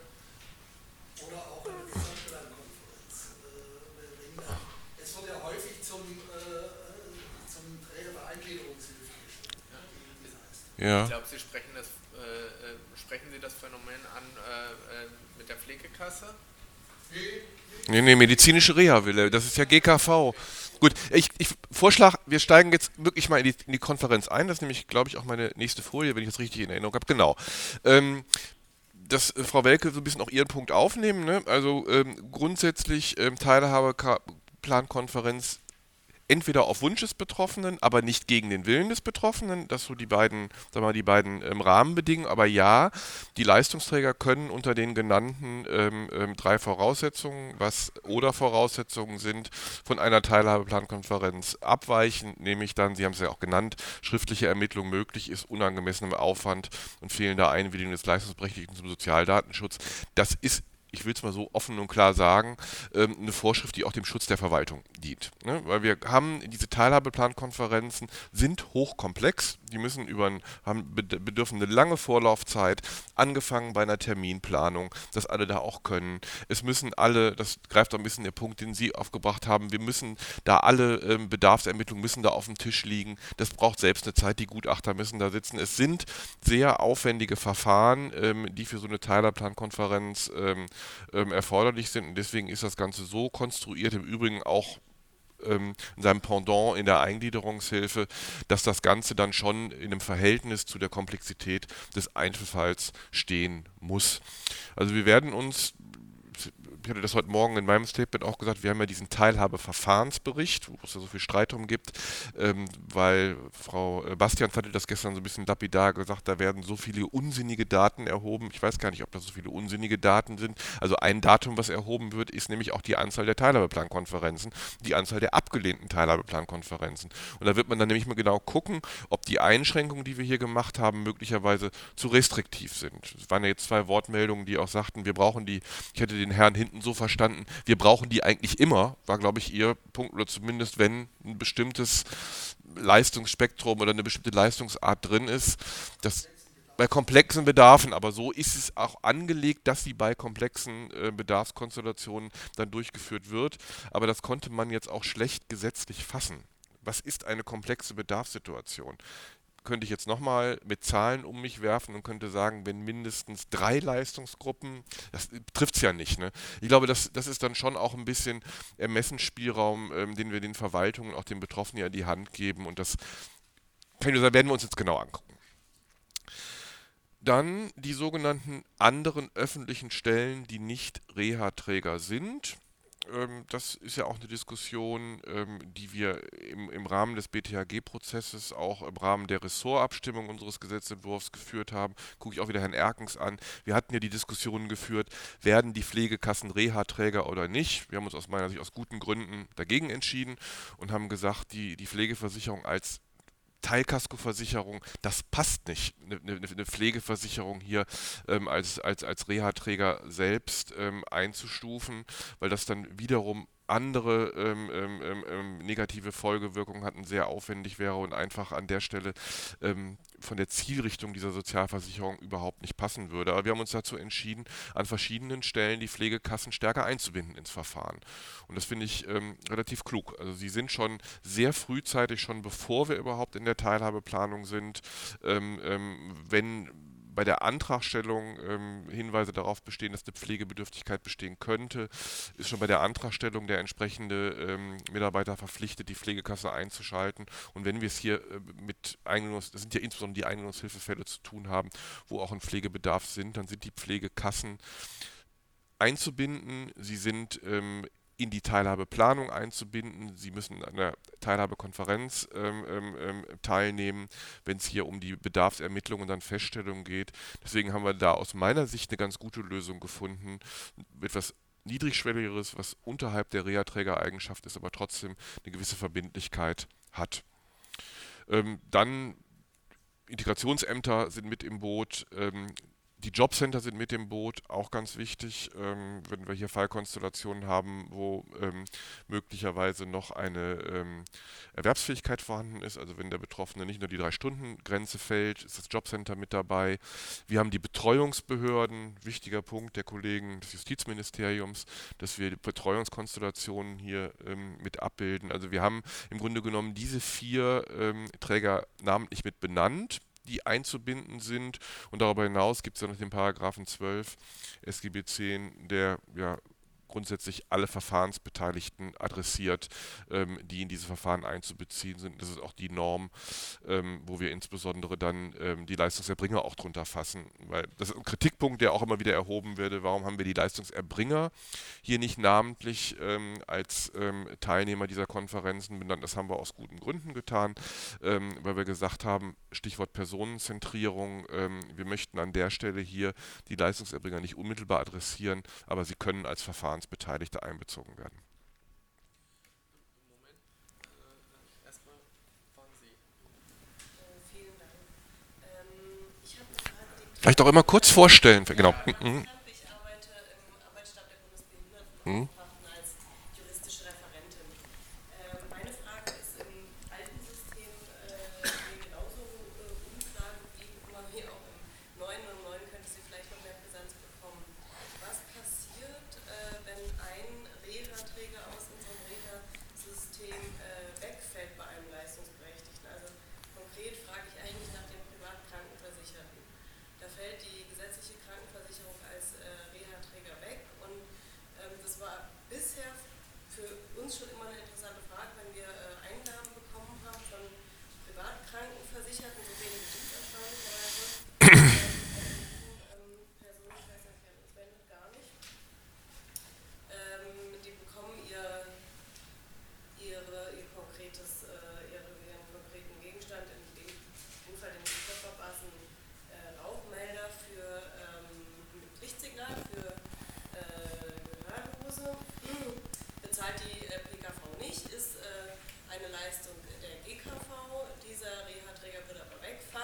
oder auch an der Gesamtplankonferenz. Äh, wenn, äh, es wird ja häufig zum, äh, zum Träger der Eingliederungshilfe gestellt. Ja, die heißt.
Ich
Ja.
glaube, Sie sprechen das, äh, äh, sprechen Sie das Phänomen an äh, äh, mit der Pflegekasse?
Nee,
Nee, nee, medizinische Reha-Wille, das ist ja G K V. Gut, ich, ich Vorschlag, wir steigen jetzt wirklich mal in die, in die Konferenz ein. Das ist nämlich, glaube ich, auch meine nächste Folie, wenn ich das richtig in Erinnerung habe. Genau. Ähm, dass äh, Frau Welke so ein bisschen auch ihren Punkt aufnehmen. Ne? Also ähm, grundsätzlich ähm, Teilhabeplankonferenz entweder auf Wunsch des Betroffenen, aber nicht gegen den Willen des Betroffenen. Das so die beiden, sagen wir mal, die beiden ähm, Rahmenbedingungen. Aber ja, die Leistungsträger können unter den genannten ähm, ähm, drei Voraussetzungen, was oder Voraussetzungen sind, von einer Teilhabeplankonferenz abweichen, nämlich dann, Sie haben es ja auch genannt, schriftliche Ermittlung möglich ist, unangemessenem Aufwand und fehlender Einwilligung des Leistungsberechtigten zum Sozialdatenschutz. Das ist, ich will es mal so offen und klar sagen, ähm, eine Vorschrift, die auch dem Schutz der Verwaltung dient. Ne? Weil wir haben, diese Teilhabeplankonferenzen sind hochkomplex, die müssen über ein, haben, bedürfen eine lange Vorlaufzeit, angefangen bei einer Terminplanung, dass alle da auch können. Es müssen alle, das greift auch ein bisschen der Punkt, den Sie aufgebracht haben, wir müssen da alle ähm, Bedarfsermittlungen müssen da auf dem Tisch liegen. Das braucht selbst eine Zeit, die Gutachter müssen da sitzen. Es sind sehr aufwendige Verfahren, ähm, die für so eine Teilhabeplankonferenz ähm, ähm, erforderlich sind und deswegen ist das Ganze so konstruiert, im Übrigen auch ähm, in seinem Pendant in der Eingliederungshilfe, dass das Ganze dann schon in einem Verhältnis zu der Komplexität des Einzelfalls stehen muss. Also wir werden uns, ich hatte das heute Morgen in meinem Statement auch gesagt, wir haben ja diesen Teilhabeverfahrensbericht, wo es ja so viel Streit drum gibt, ähm, weil Frau Bastians hatte das gestern so ein bisschen lapidar gesagt, da werden so viele unsinnige Daten erhoben. Ich weiß gar nicht, ob das so viele unsinnige Daten sind. Also ein Datum, was erhoben wird, ist nämlich auch die Anzahl der Teilhabeplankonferenzen, die Anzahl der abgelehnten Teilhabeplankonferenzen. Und da wird man dann nämlich mal genau gucken, ob die Einschränkungen, die wir hier gemacht haben, möglicherweise zu restriktiv sind. Es waren ja jetzt zwei Wortmeldungen, die auch sagten, wir brauchen die, ich hätte den Herrn hinten so verstanden, wir brauchen die eigentlich immer, war glaube ich Ihr Punkt, oder zumindest wenn ein bestimmtes Leistungsspektrum oder eine bestimmte Leistungsart drin ist, das bei komplexen Bedarfen, aber so ist es auch angelegt, dass sie bei komplexen äh, Bedarfskonstellationen dann durchgeführt wird, aber das konnte man jetzt auch schlecht gesetzlich fassen. Was ist eine komplexe Bedarfssituation? könnte ich jetzt nochmal mit Zahlen um mich werfen und könnte sagen, wenn mindestens drei Leistungsgruppen, das trifft es ja nicht. Ne? Ich glaube, das, das ist dann schon auch ein bisschen Ermessensspielraum, ähm, den wir den Verwaltungen, auch den Betroffenen ja in die Hand geben. Und das kann ich nur sagen, werden wir uns jetzt genau angucken. Dann die sogenannten anderen öffentlichen Stellen, die nicht Reha-Träger sind. Ähm, das ist ja auch eine Diskussion, ähm, die wir im, im Rahmen des B T H G-Prozesses, auch im Rahmen der Ressortabstimmung unseres Gesetzentwurfs geführt haben. Gucke ich auch wieder Herrn Erkens an. Wir hatten ja die Diskussionen geführt, werden die Pflegekassen Reha-Träger oder nicht. Wir haben uns aus meiner Sicht aus guten Gründen dagegen entschieden und haben gesagt, die, die Pflegeversicherung als Teilkaskoversicherung, das passt nicht. Eine, eine, eine Pflegeversicherung hier ähm, als, als, als Reha-Träger selbst ähm, einzustufen, weil das dann wiederum andere ähm, ähm, ähm, negative Folgewirkungen hatten, sehr aufwendig wäre und einfach an der Stelle ähm, von der Zielrichtung dieser Sozialversicherung überhaupt nicht passen würde. Aber wir haben uns dazu entschieden, an verschiedenen Stellen die Pflegekassen stärker einzubinden ins Verfahren. Und das finde ich ähm, relativ klug. Also sie sind schon sehr frühzeitig, schon bevor wir überhaupt in der Teilhabeplanung sind, ähm, ähm, wenn bei der Antragstellung ähm, Hinweise darauf bestehen, dass eine Pflegebedürftigkeit bestehen könnte, ist schon bei der Antragstellung der entsprechende ähm, Mitarbeiter verpflichtet, die Pflegekasse einzuschalten. Und wenn wir es hier äh, mit Eingliederungs-, das sind ja insbesondere die Eingliederungshilfefälle zu tun haben, wo auch ein Pflegebedarf sind, dann sind die Pflegekassen einzubinden. Sie sind ähm, in die Teilhabeplanung einzubinden. Sie müssen an der Teilhabekonferenz ähm, ähm, teilnehmen, wenn es hier um die Bedarfsermittlung und dann Feststellung geht. Deswegen haben wir da aus meiner Sicht eine ganz gute Lösung gefunden. Etwas niedrigschwelligeres, was unterhalb der Reha-Trägereigenschaft ist, aber trotzdem eine gewisse Verbindlichkeit hat. Ähm, dann Integrationsämter sind mit im Boot. Ähm, Die Jobcenter sind mit im Boot, auch ganz wichtig, ähm, wenn wir hier Fallkonstellationen haben, wo ähm, möglicherweise noch eine ähm, Erwerbsfähigkeit vorhanden ist, also wenn der Betroffene nicht nur die Drei-Stunden-Grenze fällt, ist das Jobcenter mit dabei. Wir haben die Betreuungsbehörden, wichtiger Punkt der Kollegen des Justizministeriums, dass wir die Betreuungskonstellationen hier ähm, mit abbilden. Also wir haben im Grunde genommen diese vier ähm, Träger namentlich mit benannt, die einzubinden sind. Und darüber hinaus gibt es ja noch den Paragraphen zwölf S G B zehn, der ja grundsätzlich alle Verfahrensbeteiligten adressiert, ähm, die in diese Verfahren einzubeziehen sind. Das ist auch die Norm, ähm, wo wir insbesondere dann ähm, die Leistungserbringer auch drunter fassen. Weil das ist ein Kritikpunkt, der auch immer wieder erhoben wird. Warum haben wir die Leistungserbringer hier nicht namentlich ähm, als ähm, Teilnehmer dieser Konferenzen benannt? Das haben wir aus guten Gründen getan, ähm, weil wir gesagt haben, Stichwort Personenzentrierung, ähm, wir möchten an der Stelle hier die Leistungserbringer nicht unmittelbar adressieren, aber sie können als Verfahrensbeteiligte einbezogen werden.
Moment, äh, erstmal fahren Sie.
Äh, vielen Dank. Ähm, ich habe eine Frage, die
Vielleicht auch immer kurz vorstellen. Genau. Mhm.
Ich arbeite im Arbeitsstab der
Mhm.
Bundesbehindertenbeauftragten als juristische Referentin. Äh, meine Frage ist im alten System äh, mir genauso äh, unklar geblieben, immer wie auch im neuen. Und im neuen könnte sie vielleicht noch mehr Brisanz bekommen. Was passiert, äh, wenn ein Reha-Träger aus unserem Reha-System äh, wegfällt bei einem Leistungsberechtigten? Also konkret frage ich eigentlich nach dem Privatkrankenversicherten. Da fällt die gesetzliche Krankenversicherung als äh, Reha-Träger weg und ähm, das war bisher für uns schon immer eine interessante Frage, wenn wir äh, Eingaben bekommen haben von Privatkrankenversicherten, so wenige gibt es erstaunlicherweise. ähm, Personen, ich weiß nicht, wer das wendet, gar nicht. Ähm, die bekommen ihr, ihre, ihr konkretes, äh, ihre, ihren konkreten Gegenstand, in dem Fall den Koffer passen, äh, Rauchmelder für ähm, mit Lichtsignal für äh, Gehörlose. Bezahlt die äh, P K V nicht, ist äh, eine Leistung der G K V. Dieser Reha-Träger würde aber wegfallen.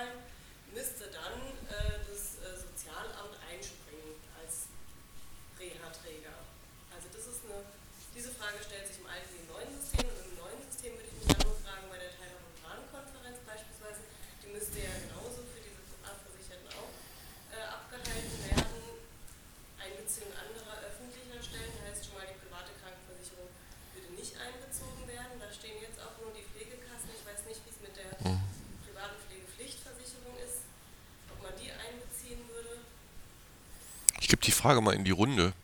die Frage mal in die Runde.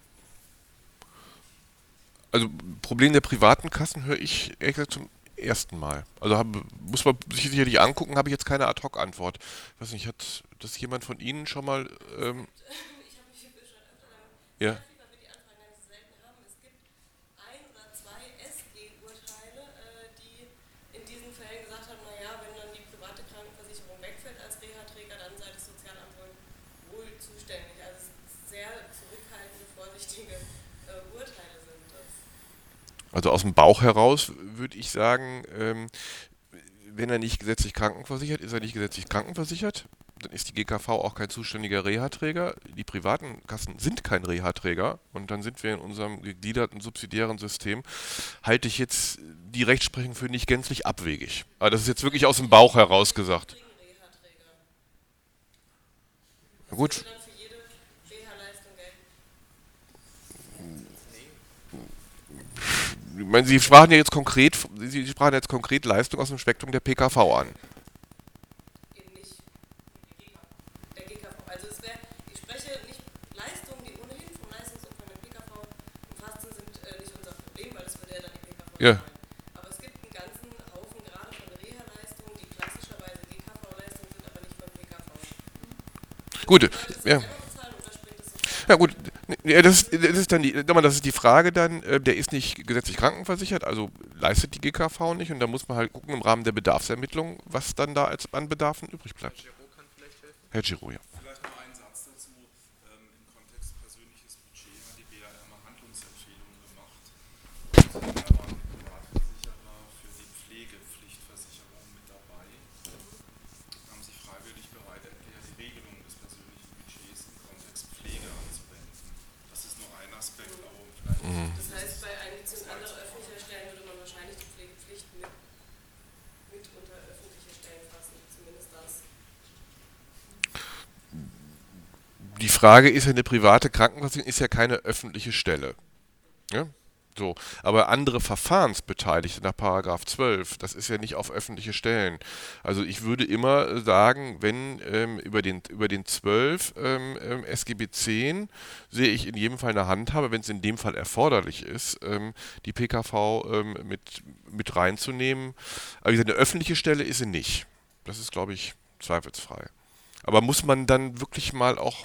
Also Problem der privaten Kassen höre ich ehrlich gesagt zum ersten Mal. Also hab, muss man sich sicherlich angucken, habe ich jetzt keine Ad-Hoc-Antwort. Ich weiß nicht, hat das jemand von Ihnen schon mal... Ähm,
Ich habe mich schon öfter damit
ja.
beschäftigt, weil wir die Anfragen ganz selten haben. Es gibt ein oder zwei S G-Urteile, äh, die in diesen Fällen gesagt haben, naja, wenn dann die private Krankenversicherung wegfällt als Reha-Träger, dann sei das Sozialamt wohl, wohl zuständig. Also es sind sehr zurückhaltende, vorsichtige äh, Urteile sind das.
Also aus dem Bauch heraus würde ich sagen, ähm, wenn er nicht gesetzlich krankenversichert, ist er nicht gesetzlich krankenversichert. Dann ist die G K V auch kein zuständiger Reha-Träger. Die privaten Kassen sind kein Reha-Träger. Und dann sind wir in unserem gegliederten subsidiären System. Halte ich jetzt die Rechtsprechung für nicht gänzlich abwegig. Aber das ist jetzt wirklich aus dem Bauch heraus gesagt.
Kriegen Reha-Träger.
Na gut.
Würde dann für jede Reha-Leistung gelten.
Ich meine, Sie sprachen ja jetzt konkret, Sie sprachen jetzt konkret Leistung aus dem Spektrum der P K V an.
Eben nicht der G K V. Also es wäre, ich spreche nicht Leistungen, die ohnehin vom Leistungsumfang der P K V umfasst sind, sind äh, nicht unser Problem, weil das würde ja dann die P K V
Ja.
zahlen. Aber es gibt einen ganzen Haufen gerade von Reha-Leistungen, die klassischerweise G K V-Leistungen sind, aber nicht von P K V.
Gut,
Soll das
ja.
selber bezahlen oder springt das Sozialamt?
Ja gut, ja, das, das ist dann die, nochmal, das ist die Frage dann, äh, der ist nicht gesetzlich krankenversichert, also leistet die G K V nicht und da muss man halt gucken im Rahmen der Bedarfsermittlung, was dann da als an Bedarfen übrig bleibt.
Giro kann vielleicht helfen.
Herr Giro, ja.
Vielleicht noch einen Satz dazu. Ähm, Im Kontext persönliches Budget hat die B A R mal Handlungsempfehlungen gemacht. Also, da waren Privatversicherer für die Pflegepflichtversicherung mit dabei. Haben sich freiwillig bereit erklärt, die Regelung des persönlichen Budgets im Kontext Pflege anzuwenden. Das ist nur ein Aspekt, aber vielleicht.
Mhm.
Das heißt, bei Einbeziehung anderer öffentlicher Stellen würde man wahrscheinlich die Pflegepflicht mit, mit unter öffentliche Stellen fassen, zumindest das.
Die Frage ist ja, eine private Krankenversicherung ist ja keine öffentliche Stelle. Ja? So. Aber andere Verfahrensbeteiligte nach Paragraph zwölf, das ist ja nicht auf öffentliche Stellen. Also ich würde immer sagen, wenn ähm, über den über den zwölf ähm, ähm, S G B zehn sehe ich in jedem Fall eine Handhabe, wenn es in dem Fall erforderlich ist, ähm, die P K V ähm, mit, mit reinzunehmen. Aber wie gesagt, eine öffentliche Stelle ist sie nicht. Das ist, glaube ich, zweifelsfrei. Aber muss man dann wirklich mal auch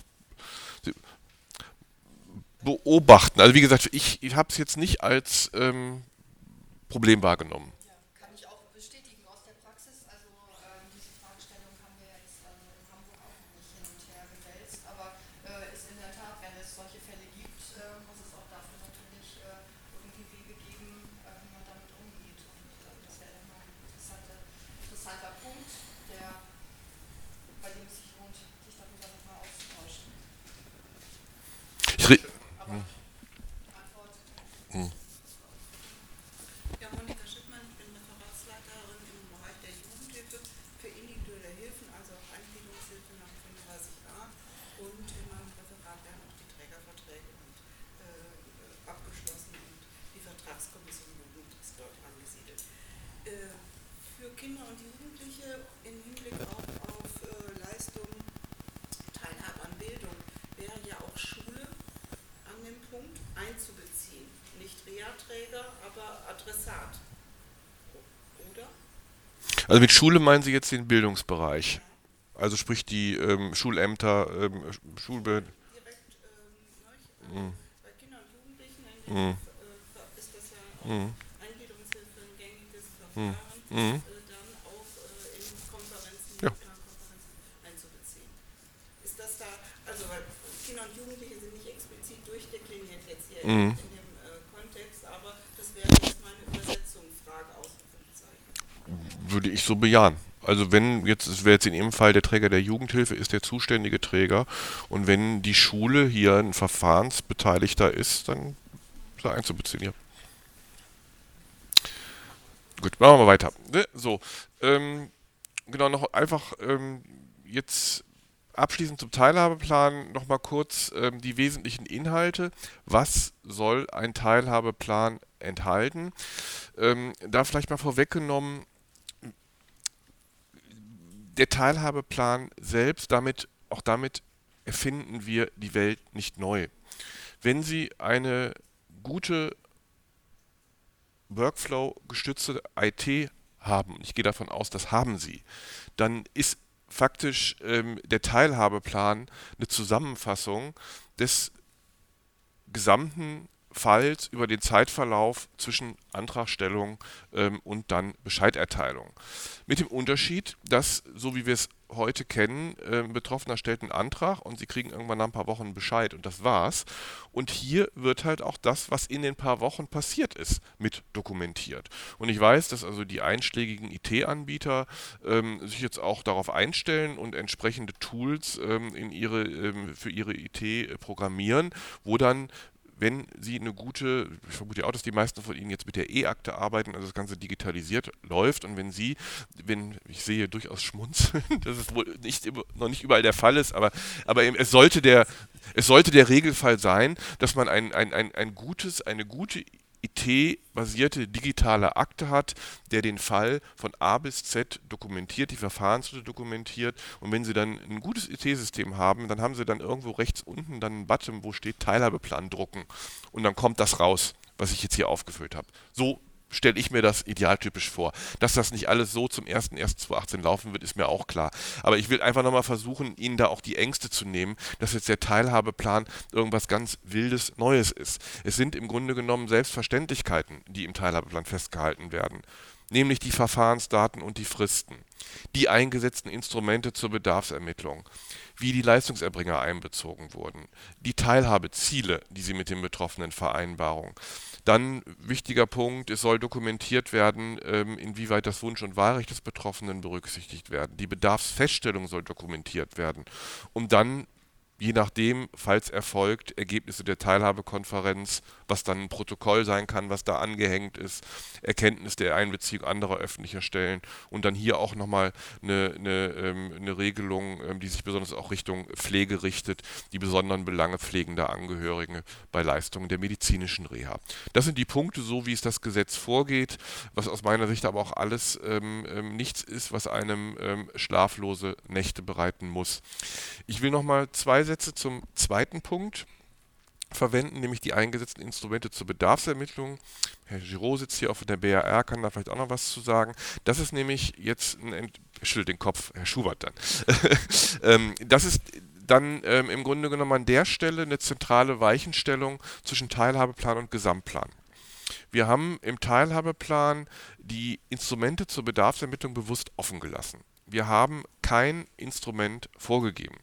beobachten. Also wie gesagt, ich, ich habe es jetzt nicht als ähm, Problem wahrgenommen.
Ja, kann ich auch bestätigen aus der Praxis. Also ähm, diese Fragestellung haben wir jetzt ähm, in Hamburg auch noch nicht hin und her gewälzt. Aber äh, ist in der Tat, wenn es solche Fälle gibt, äh, muss es auch dafür natürlich äh, irgendwie Wege geben, äh, wie man damit umgeht. Und äh, das wäre immer ein interessanter, interessanter Punkt, der, bei dem es sich lohnt, sich darüber nochmal auszutauschen.
Ich re-
Aber Antwort.
Hm.
Ja, Monika Schippmann, ich bin Referatsleiterin im Bereich der Jugendhilfe für individuelle Hilfen, also auch Eingliederungshilfe nach fünfunddreißig a. Und in meinem Referat werden auch die Trägerverträge und, äh, abgeschlossen und die Vertragskommission Jugend ist dort angesiedelt. Äh, für Kinder und Jugendliche im Hinblick auch auf äh, Leistung, Teilhabe an Bildung, wäre ja auch Schule an dem Punkt einzubeziehen. Nicht Reha-Träger, aber Adressat. Oder?
Also mit Schule meinen Sie jetzt den Bildungsbereich. Also sprich die ähm, Schulämter, ähm, Schulbehörden.
Direkt ähm, ne,
Mhm.
bei Kindern und Jugendlichen in
Mhm.
äh, ist das ja auch
Mhm.
Eingliederungshilfe ein gängiges
Mhm.
Verfahren,
Mhm.
äh, dann auch äh, in Konferenzen,
Ja.
Plankonferenzen einzubeziehen. Ist das da, also weil Kinder und Jugendliche sind nicht explizit durchdekliniert jetzt hier
Mhm.
in, in dem äh, Kontext, aber das wäre jetzt meine Übersetzung, Frage, Ausrufungszeichen.
Würde ich so bejahen. Also wenn jetzt, es wäre jetzt in Ihrem Fall der Träger der Jugendhilfe, ist der zuständige Träger. Und wenn die Schule hier ein Verfahrensbeteiligter ist, dann ist er einzubeziehen, ja. Gut, machen wir mal weiter. Ne? So, ähm, genau, noch einfach ähm, jetzt abschließend zum Teilhabeplan nochmal kurz ähm, die wesentlichen Inhalte. Was soll ein Teilhabeplan enthalten? Ähm, da vielleicht mal vorweggenommen, der Teilhabeplan selbst, damit auch damit erfinden wir die Welt nicht neu. Wenn Sie eine gute Workflow-gestützte I T haben, und ich gehe davon aus, das haben Sie, dann ist faktisch ähm, der Teilhabeplan eine Zusammenfassung des gesamten Falls über den Zeitverlauf zwischen Antragstellung ähm, und dann Bescheiderteilung. Mit dem Unterschied, dass, so wie wir es heute kennen, äh, Betroffener stellt einen Antrag und sie kriegen irgendwann nach ein paar Wochen Bescheid und das war's. Und hier wird halt auch das, was in den paar Wochen passiert ist, mit dokumentiert. Und ich weiß, dass also die einschlägigen I T-Anbieter ähm, sich jetzt auch darauf einstellen und entsprechende Tools ähm, in ihre, ähm, für ihre I T programmieren, wo dann, wenn Sie eine gute, ich vermute ja auch, dass die meisten von Ihnen jetzt mit der E-Akte arbeiten, also das Ganze digitalisiert läuft und wenn Sie, wenn, ich sehe durchaus Schmunzeln, dass es wohl nicht, noch nicht überall der Fall ist, aber, aber es sollte der, es sollte der Regelfall sein, dass man ein, ein, ein, ein gutes, eine gute I T-basierte digitale Akte hat, der den Fall von A bis Z dokumentiert, die Verfahrensschritte dokumentiert und wenn Sie dann ein gutes I T-System haben, dann haben Sie dann irgendwo rechts unten dann einen Button, wo steht Teilhabeplan drucken und dann kommt das raus, was ich jetzt hier aufgefüllt habe. So stelle ich mir das idealtypisch vor. Dass das nicht alles so zum ersten ersten zweitausendachtzehn laufen wird, ist mir auch klar. Aber ich will einfach nochmal versuchen, Ihnen da auch die Ängste zu nehmen, dass jetzt der Teilhabeplan irgendwas ganz Wildes, Neues ist. Es sind im Grunde genommen Selbstverständlichkeiten, die im Teilhabeplan festgehalten werden. Nämlich die Verfahrensdaten und die Fristen, die eingesetzten Instrumente zur Bedarfsermittlung, wie die Leistungserbringer einbezogen wurden, die Teilhabeziele, die sie mit den Betroffenen vereinbaren. Dann wichtiger Punkt, es soll dokumentiert werden, ähm, inwieweit das Wunsch- und Wahlrecht des Betroffenen berücksichtigt werden. Die Bedarfsfeststellung soll dokumentiert werden, um dann, je nachdem, falls erfolgt, Ergebnisse der Teilhabekonferenz, was dann ein Protokoll sein kann, was da angehängt ist, Erkenntnis der Einbeziehung anderer öffentlicher Stellen und dann hier auch nochmal eine, eine, ähm, eine Regelung, ähm, die sich besonders auch Richtung Pflege richtet, die besonderen Belange pflegender Angehörige bei Leistungen der medizinischen Reha. Das sind die Punkte, so wie es das Gesetz vorgeht, was aus meiner Sicht aber auch alles ähm, ähm, nichts ist, was einem ähm, schlaflose Nächte bereiten muss. Ich will nochmal zwei Sätze zum zweiten Punkt verwenden, nämlich die eingesetzten Instrumente zur Bedarfsermittlung. Herr Giraud sitzt hier auch von der B R R, kann da vielleicht auch noch was zu sagen. Das ist nämlich jetzt, ein, schüttelt den Kopf, Herr Schubert dann. ähm, das ist dann ähm, im Grunde genommen an der Stelle eine zentrale Weichenstellung zwischen Teilhabeplan und Gesamtplan. Wir haben im Teilhabeplan die Instrumente zur Bedarfsermittlung bewusst offen gelassen. Wir haben kein Instrument vorgegeben.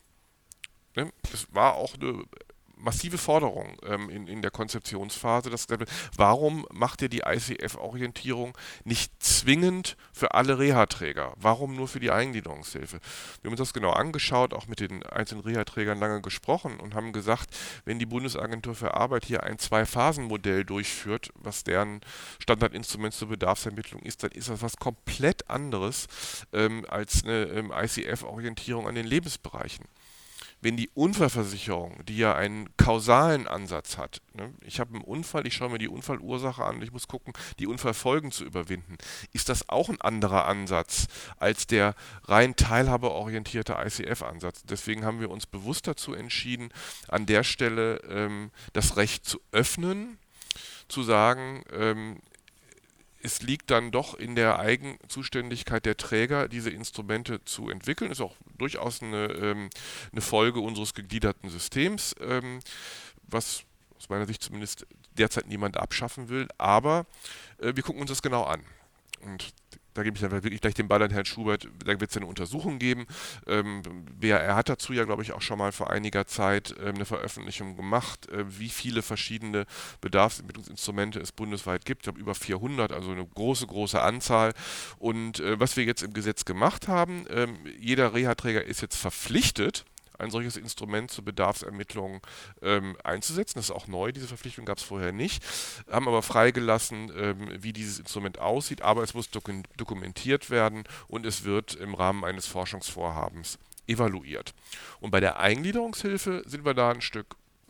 Es war auch eine massive Forderung ähm, in, in der Konzeptionsphase. Dass, warum macht ihr die I C F-Orientierung nicht zwingend für alle Reha-Träger? Warum nur für die Eingliederungshilfe? Wir haben uns das genau angeschaut, auch mit den einzelnen Reha-Trägern lange gesprochen und haben gesagt, wenn die Bundesagentur für Arbeit hier ein Zwei-Phasen-Modell durchführt, was deren Standardinstrument zur Bedarfsermittlung ist, dann ist das was komplett anderes ähm, als eine ähm, I C F-Orientierung an den Lebensbereichen. Wenn die Unfallversicherung, die ja einen kausalen Ansatz hat, ne, ich habe einen Unfall, ich schaue mir die Unfallursache an, ich muss gucken, die Unfallfolgen zu überwinden, ist das auch ein anderer Ansatz als der rein teilhabeorientierte I C F-Ansatz. Deswegen haben wir uns bewusst dazu entschieden, an der Stelle ähm, das Recht zu öffnen, zu sagen, ähm, es liegt dann doch in der Eigenzuständigkeit der Träger, diese Instrumente zu entwickeln. Ist auch durchaus eine, ähm, eine Folge unseres gegliederten Systems, ähm, was aus meiner Sicht zumindest derzeit niemand abschaffen will. Aber äh, wir gucken uns das genau an. Und da gebe ich dann wirklich gleich den Ball an Herrn Schubert, da wird es eine Untersuchung geben. Ähm, B R R hat dazu ja, glaube ich, auch schon mal vor einiger Zeit ähm, eine Veröffentlichung gemacht, äh, wie viele verschiedene Bedarfsermittlungsinstrumente es bundesweit gibt. Ich glaube über vierhundert, also eine große, große Anzahl. Und äh, was wir jetzt im Gesetz gemacht haben, ähm, jeder Reha-Träger ist jetzt verpflichtet, ein solches Instrument zur Bedarfsermittlung ähm, einzusetzen. Das ist auch neu, diese Verpflichtung gab es vorher nicht. Haben aber freigelassen, ähm, wie dieses Instrument aussieht, aber es muss doku- dokumentiert werden und es wird im Rahmen eines Forschungsvorhabens evaluiert. Und bei der Eingliederungshilfe sind wir da ein Stück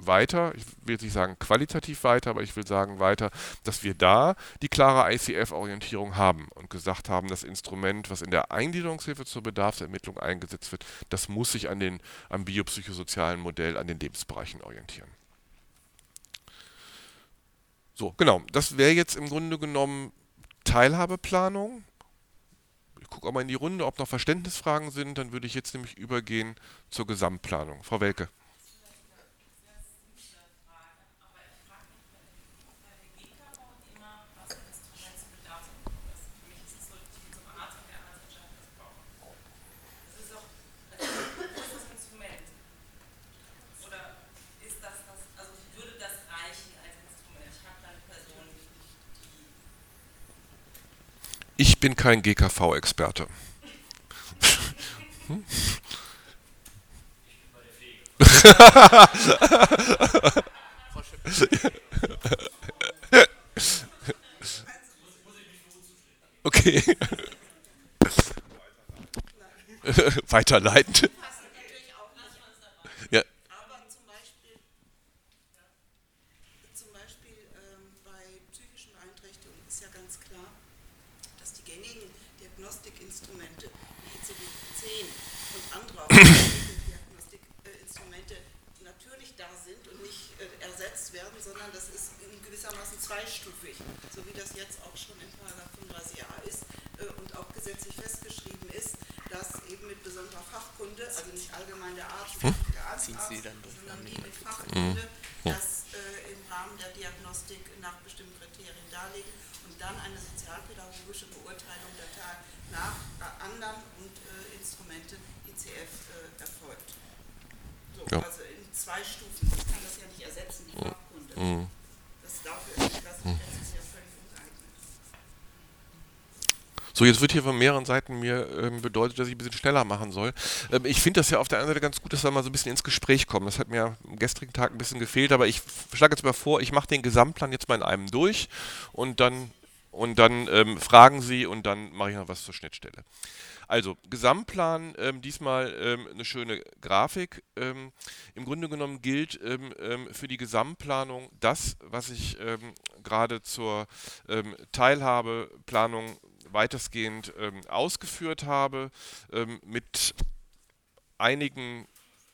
weiter, ich will jetzt nicht sagen qualitativ weiter, aber ich will sagen weiter, dass wir da die klare I C F-Orientierung haben und gesagt haben, das Instrument, was in der Eingliederungshilfe zur Bedarfsermittlung eingesetzt wird, das muss sich an den, am biopsychosozialen Modell, an den Lebensbereichen orientieren. So, genau, das wäre jetzt im Grunde genommen Teilhabeplanung. Ich gucke auch mal in die Runde, ob noch Verständnisfragen sind, dann würde ich jetzt nämlich übergehen zur Gesamtplanung. Frau Welke. Ich bin kein G K V-Experte. Hm? Okay. Weiterleiten. Ja.
Aber zum Beispiel, zum Beispiel ähm, bei psychischen Beeinträchtigungen ist ja ganz klar, dass die gängigen Diagnostikinstrumente wie I C D zehn und andere Diagnostikinstrumente natürlich da sind und nicht äh, ersetzt werden, sondern das ist in gewissermaßen zweistufig, so wie das jetzt auch schon in Paragraph fünfunddreißig a ist äh, und auch gesetzlich festgeschrieben ist, dass eben mit besonderer Fachkunde, also nicht allgemein der Arzt, hm? der Arzt, Arzt sondern die mit Fachkunde, hm. das äh, im Rahmen der Diagnostik nach bestimmten Kriterien darlegen und dann eine sozialpädagogische Beurteilung der Tat nach äh, anderen und äh, Instrumente I C F äh, erfolgt. So, ja. Also in zwei Stufen. Ich kann das ja nicht ersetzen, die Fachkunde. Mhm. Das dafür ist das ist ja völlig ungeeignet.
So, jetzt wird hier von mehreren Seiten mir ähm, bedeutet, dass ich ein bisschen schneller machen soll. Ähm, ich finde das ja auf der einen Seite ganz gut, dass wir mal so ein bisschen ins Gespräch kommen. Das hat mir am gestrigen Tag ein bisschen gefehlt, aber ich schlage jetzt mal vor, ich mache den Gesamtplan jetzt mal in einem durch und dann, und dann ähm, fragen Sie und dann mache ich noch was zur Schnittstelle. Also, Gesamtplan, ähm, diesmal ähm, eine schöne Grafik. Ähm, Im Grunde genommen gilt ähm, ähm, für die Gesamtplanung das, was ich ähm, gerade zur ähm, Teilhabeplanung weitestgehend ähm, ausgeführt habe, ähm, mit einigen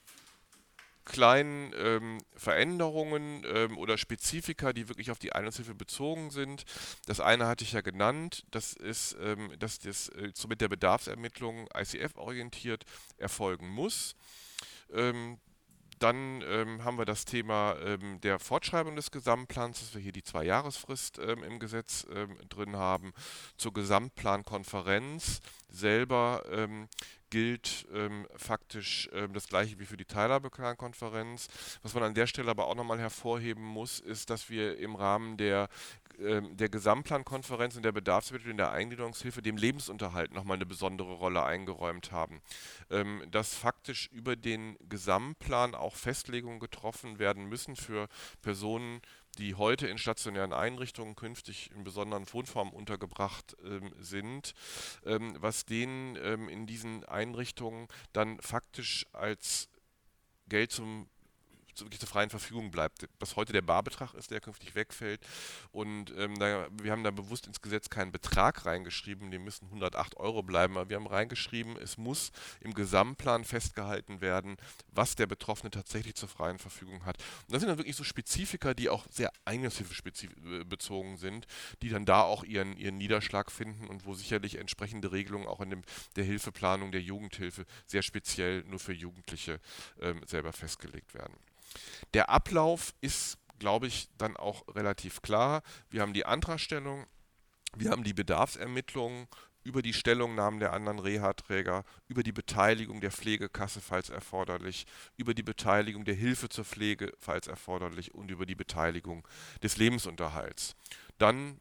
kleinen ähm, Veränderungen ähm, oder Spezifika, die wirklich auf die Einheitshilfe bezogen sind. Das eine hatte ich ja genannt, das ist, ähm, dass das äh, so mit der Bedarfsermittlung I C F-orientiert erfolgen muss. Ähm, Dann ähm, haben wir das Thema ähm, der Fortschreibung des Gesamtplans, dass wir hier die Zwei-Jahresfrist ähm, im Gesetz ähm, drin haben. Zur Gesamtplankonferenz selber ähm, gilt ähm, faktisch ähm, das gleiche wie für die Teilhabeplankonferenz. Was man an der Stelle aber auch nochmal hervorheben muss, ist, dass wir im Rahmen der der Gesamtplankonferenz und der Bedarfsermittlung in der Eingliederungshilfe dem Lebensunterhalt nochmal eine besondere Rolle eingeräumt haben. Ähm, dass faktisch über den Gesamtplan auch Festlegungen getroffen werden müssen für Personen, die heute in stationären Einrichtungen künftig in besonderen Wohnformen untergebracht ähm, sind, ähm, was denen ähm, in diesen Einrichtungen dann faktisch als Geld zum wirklich zur freien Verfügung bleibt, was heute der Barbetrag ist, der künftig wegfällt. Und ähm, da, wir haben da bewusst ins Gesetz keinen Betrag reingeschrieben, die müssen hundertacht Euro bleiben, aber wir haben reingeschrieben, es muss im Gesamtplan festgehalten werden, was der Betroffene tatsächlich zur freien Verfügung hat. Und das sind dann wirklich so Spezifika, die auch sehr einheitshilfebezogen sind, die dann da auch ihren, ihren Niederschlag finden und wo sicherlich entsprechende Regelungen auch in dem, der Hilfeplanung der Jugendhilfe sehr speziell nur für Jugendliche ähm, selber festgelegt werden. Der Ablauf ist, glaube ich, dann auch relativ klar. Wir haben die Antragstellung, wir haben die Bedarfsermittlung über die Stellungnahmen der anderen Reha-Träger, über die Beteiligung der Pflegekasse, falls erforderlich, über die Beteiligung der Hilfe zur Pflege, falls erforderlich, und über die Beteiligung des Lebensunterhalts. Dann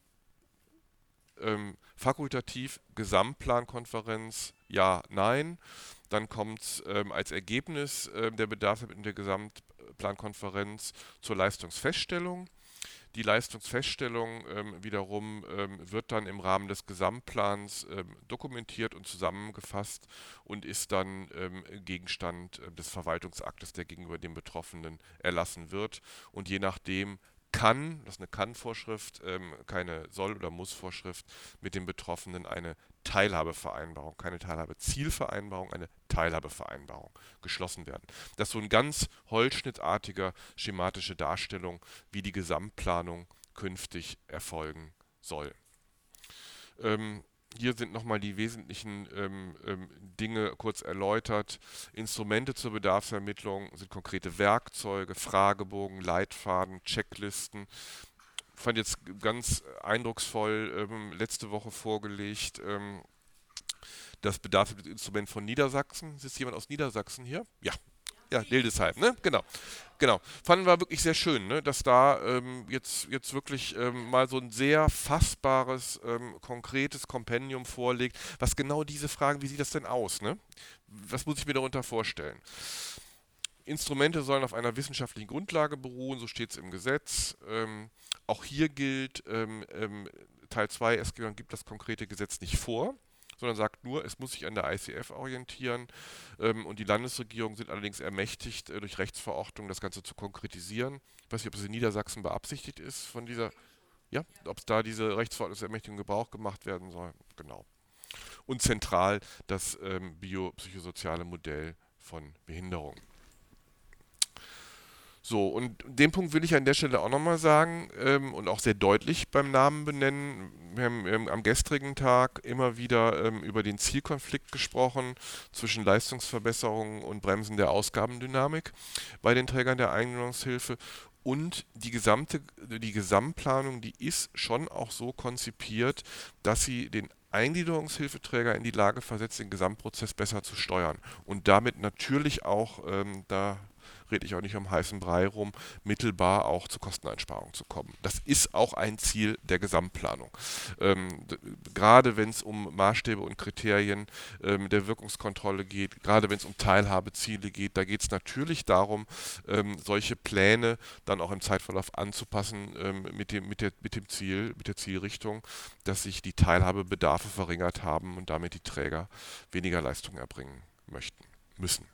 ähm, fakultativ Gesamtplankonferenz, ja, nein. Dann kommt es ähm, als Ergebnis äh, der Bedarfsermittlung der Gesamtplankonferenz zur Leistungsfeststellung. Die Leistungsfeststellung ähm, wiederum ähm, wird dann im Rahmen des Gesamtplans ähm, dokumentiert und zusammengefasst und ist dann ähm, Gegenstand äh, des Verwaltungsaktes, der gegenüber dem Betroffenen erlassen wird. Und je nachdem kann, das ist eine Kann-Vorschrift, ähm, keine Soll- oder Muss-Vorschrift, mit dem Betroffenen eine Teilhabevereinbarung, keine Teilhabezielvereinbarung, eine Teilhabevereinbarung geschlossen werden. Das ist so eine ganz holzschnittartige schematische Darstellung, wie die Gesamtplanung künftig erfolgen soll. Ähm, Hier sind nochmal die wesentlichen ähm, ähm, Dinge kurz erläutert. Instrumente zur Bedarfsermittlung sind konkrete Werkzeuge, Fragebogen, Leitfaden, Checklisten. Ich fand jetzt ganz eindrucksvoll ähm, letzte Woche vorgelegt ähm, das Bedarfsinstrument von Niedersachsen. Ist jemand aus Niedersachsen hier? Ja. Ja, Hildesheim, ne? Genau. Genau. Fanden wir wirklich sehr schön, ne? Dass da ähm, jetzt, jetzt wirklich ähm, mal so ein sehr fassbares, ähm, konkretes Kompendium vorliegt, was genau diese Fragen, wie sieht das denn aus, ne? Was muss ich mir darunter vorstellen? Instrumente sollen auf einer wissenschaftlichen Grundlage beruhen, so steht es im Gesetz. Ähm, auch hier gilt, ähm, ähm, Teil zwei S G B gibt das konkrete Gesetz nicht vor, sondern sagt nur, es muss sich an der I C F orientieren ähm, und die Landesregierungen sind allerdings ermächtigt, äh, durch Rechtsverordnung das Ganze zu konkretisieren. Ich weiß nicht, ob es in Niedersachsen beabsichtigt ist, von dieser, ja, ob es da diese Rechtsverordnungsermächtigung Gebrauch gemacht werden soll. Genau. Und zentral das ähm, biopsychosoziale Modell von Behinderung. So, und den Punkt will ich an der Stelle auch nochmal sagen ähm, und auch sehr deutlich beim Namen benennen. Wir haben ähm, am gestrigen Tag immer wieder ähm, über den Zielkonflikt gesprochen zwischen Leistungsverbesserungen und Bremsen der Ausgabendynamik bei den Trägern der Eingliederungshilfe. Und die gesamte, die Gesamtplanung, die ist schon auch so konzipiert, dass sie den Eingliederungshilfeträger in die Lage versetzt, den Gesamtprozess besser zu steuern. Und damit natürlich auch, ähm, da rede ich auch nicht um heißen Brei rum, mittelbar auch zu Kosteneinsparungen zu kommen. Das ist auch ein Ziel der Gesamtplanung. Ähm, d- gerade wenn es um Maßstäbe und Kriterien ähm, der Wirkungskontrolle geht, gerade wenn es um Teilhabeziele geht, da geht es natürlich darum, ähm, solche Pläne dann auch im Zeitverlauf anzupassen ähm, mit dem, mit der, mit dem Ziel, mit der Zielrichtung, dass sich die Teilhabebedarfe verringert haben und damit die Träger weniger Leistung erbringen möchten, müssen.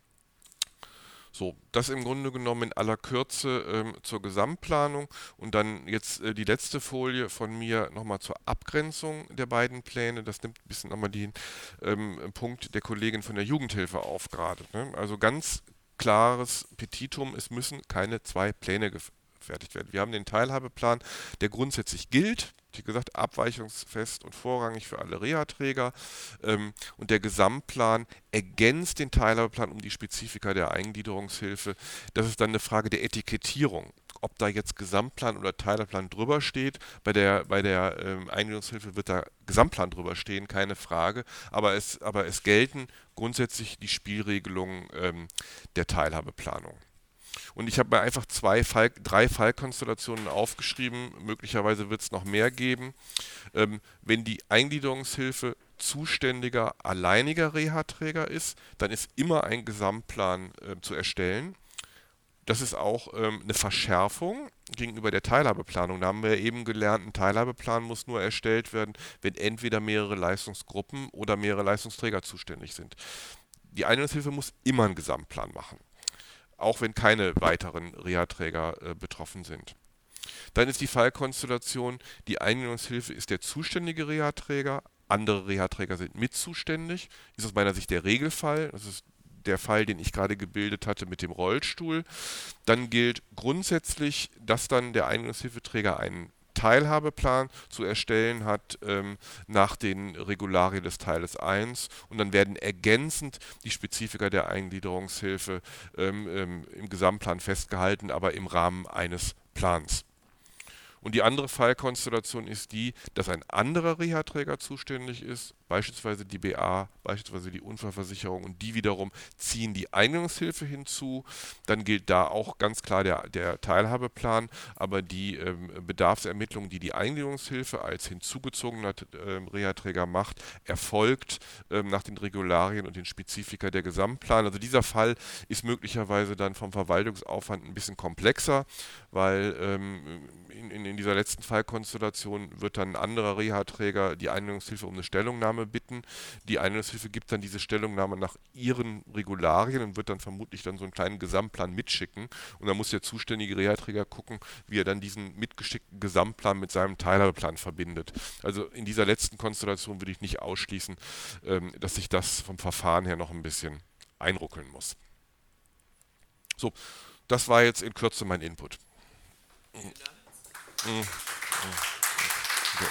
So, das im Grunde genommen in aller Kürze ähm, zur Gesamtplanung und dann jetzt äh, die letzte Folie von mir nochmal zur Abgrenzung der beiden Pläne. Das nimmt ein bisschen nochmal den ähm, Punkt der Kollegin von der Jugendhilfe auf gerade. Ne? Also ganz klares Petitum, es müssen keine zwei Pläne gefertigt werden. Wir haben den Teilhabeplan, der grundsätzlich gilt. Wie gesagt, abweichungsfest und vorrangig für alle Reha-Träger. Ähm, und der Gesamtplan ergänzt den Teilhabeplan um die Spezifika der Eingliederungshilfe. Das ist dann eine Frage der Etikettierung. Ob da jetzt Gesamtplan oder Teilhabeplan drüber steht. Bei der, bei der ähm, Eingliederungshilfe wird da Gesamtplan drüber stehen, keine Frage. Aber es, aber es gelten grundsätzlich die Spielregelungen ähm, der Teilhabeplanung. Und ich habe mir einfach zwei Fall, drei Fallkonstellationen aufgeschrieben. Möglicherweise wird es noch mehr geben. Ähm, wenn die Eingliederungshilfe zuständiger, alleiniger Reha-Träger ist, dann ist immer ein Gesamtplan äh, zu erstellen. Das ist auch ähm, eine Verschärfung gegenüber der Teilhabeplanung. Da haben wir eben gelernt, ein Teilhabeplan muss nur erstellt werden, wenn entweder mehrere Leistungsgruppen oder mehrere Leistungsträger zuständig sind. Die Eingliederungshilfe muss immer einen Gesamtplan machen, auch wenn keine weiteren Reha-Träger äh, betroffen sind. Dann ist die Fallkonstellation, die Eingliederungshilfe ist der zuständige Reha-Träger, andere Reha-Träger sind mit zuständig. Ist aus meiner Sicht der Regelfall, das ist der Fall, den ich gerade gebildet hatte mit dem Rollstuhl. Dann gilt grundsätzlich, dass dann der Eingliederungshilfeträger einen Teilhabeplan zu erstellen hat ähm, nach den Regularien des Teiles eins und dann werden ergänzend die Spezifika der Eingliederungshilfe ähm, ähm, im Gesamtplan festgehalten, aber im Rahmen eines Plans. Und die andere Fallkonstellation ist die, dass ein anderer Reha-Träger zuständig ist, beispielsweise die B A, beispielsweise die Unfallversicherung, und die wiederum ziehen die Eingliederungshilfe hinzu. Dann gilt da auch ganz klar der, der Teilhabeplan, aber die ähm, Bedarfsermittlung, die die Eingliederungshilfe als hinzugezogener ähm, Reha-Träger macht, erfolgt ähm, nach den Regularien und den Spezifika der Gesamtplan. Also dieser Fall ist möglicherweise dann vom Verwaltungsaufwand ein bisschen komplexer, weil ähm, in, in, in dieser letzten Fallkonstellation wird dann ein anderer Reha-Träger die Eingliederungshilfe um eine Stellungnahme bitten. Die Eingliederungshilfe gibt dann diese Stellungnahme nach ihren Regularien und wird dann vermutlich dann so einen kleinen Gesamtplan mitschicken. Und dann muss der zuständige Reha-Träger gucken, wie er dann diesen mitgeschickten Gesamtplan mit seinem Teilhabeplan verbindet. Also in dieser letzten Konstellation würde ich nicht ausschließen, ähm, dass sich das vom Verfahren her noch ein bisschen einruckeln muss. So, das war jetzt in Kürze mein Input.
Vielen Dank.
Mhm. Mhm. So.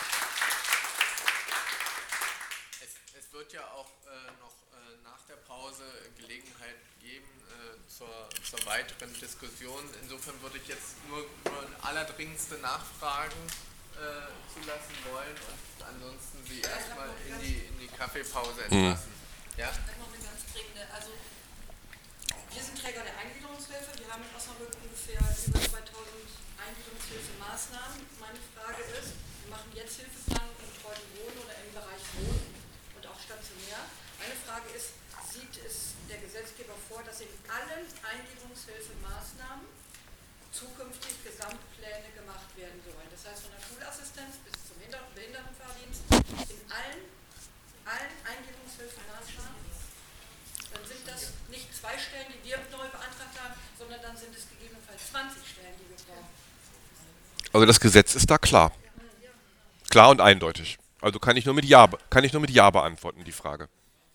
Es, es wird ja auch äh, noch äh, nach der Pause Gelegenheit geben äh, zur, zur weiteren Diskussion. Insofern würde ich jetzt nur, nur allerdringendste Nachfragen äh, zulassen wollen und ansonsten Sie erstmal in die, in die Kaffeepause entlassen. Mhm. Ja?
Noch eine ganz dringende. Also, wir sind Träger der Eingliederungshilfe. Wir haben in Osnabrück ungefähr über zweitausend Eingliederungshilfemaßnahmen. Meine Frage ist, wir machen jetzt Hilfeplanung im betreuten Wohnen oder im Bereich Wohnen und auch stationär. Meine Frage ist, sieht es der Gesetzgeber vor, dass in allen Eingliederungshilfemaßnahmen zukünftig Gesamtpläne gemacht werden sollen? Das heißt, von der Schulassistenz bis zum Behindertenfahrdienst, in allen, allen Eingliederungshilfemaßnahmen. Dann sind das nicht zwei Stellen, die wir neu beantragt haben, sondern dann sind es gegebenenfalls zwanzig Stellen, die wir brauchen.
Also das Gesetz ist da klar. Klar und eindeutig. Also kann ich nur mit Ja, kann ich nur mit Ja beantworten, die Frage.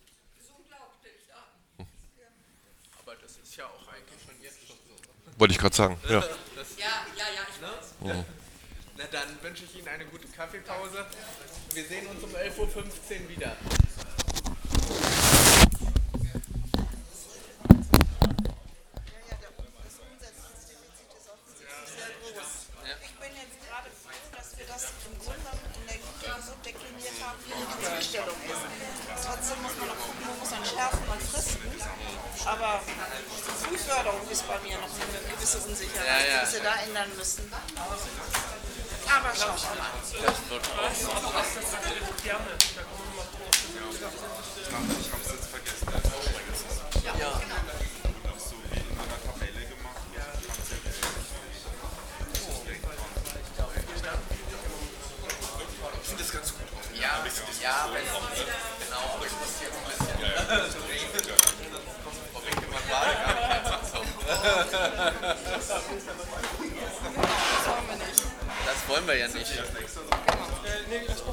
Aber das ist ja auch eigentlich schon jetzt schon so.
Wollte ich gerade sagen. Ja.
Das,
Ja, ja, ja, ich weiß.
ne? Na dann wünsche ich Ihnen eine gute Kaffeepause. Wir sehen uns um elf Uhr fünfzehn wieder.
Ich bin jetzt gerade froh, dass wir das im Grunde genommen in der Jugend so dekliniert haben, wie die Zustellung ist. Trotzdem muss man noch gucken, man muss dann schärfen und fristen. Aber Frühförderung ist bei mir noch eine gewisse Unsicherheit,
Ja, ja.
die wir da ändern müssen. Aber schauen wir mal.
Das wird auch
Ich habe es jetzt vergessen.
ja.
So wie in einer Tabelle gemacht. Ich finde das ganz gut.
Ja, ja, wenn genau, aber ich muss hier ein bisschen. Frau Winkelmann war gar nicht einfach so.
Das wollen wir nicht.
Das wollen wir ja nicht.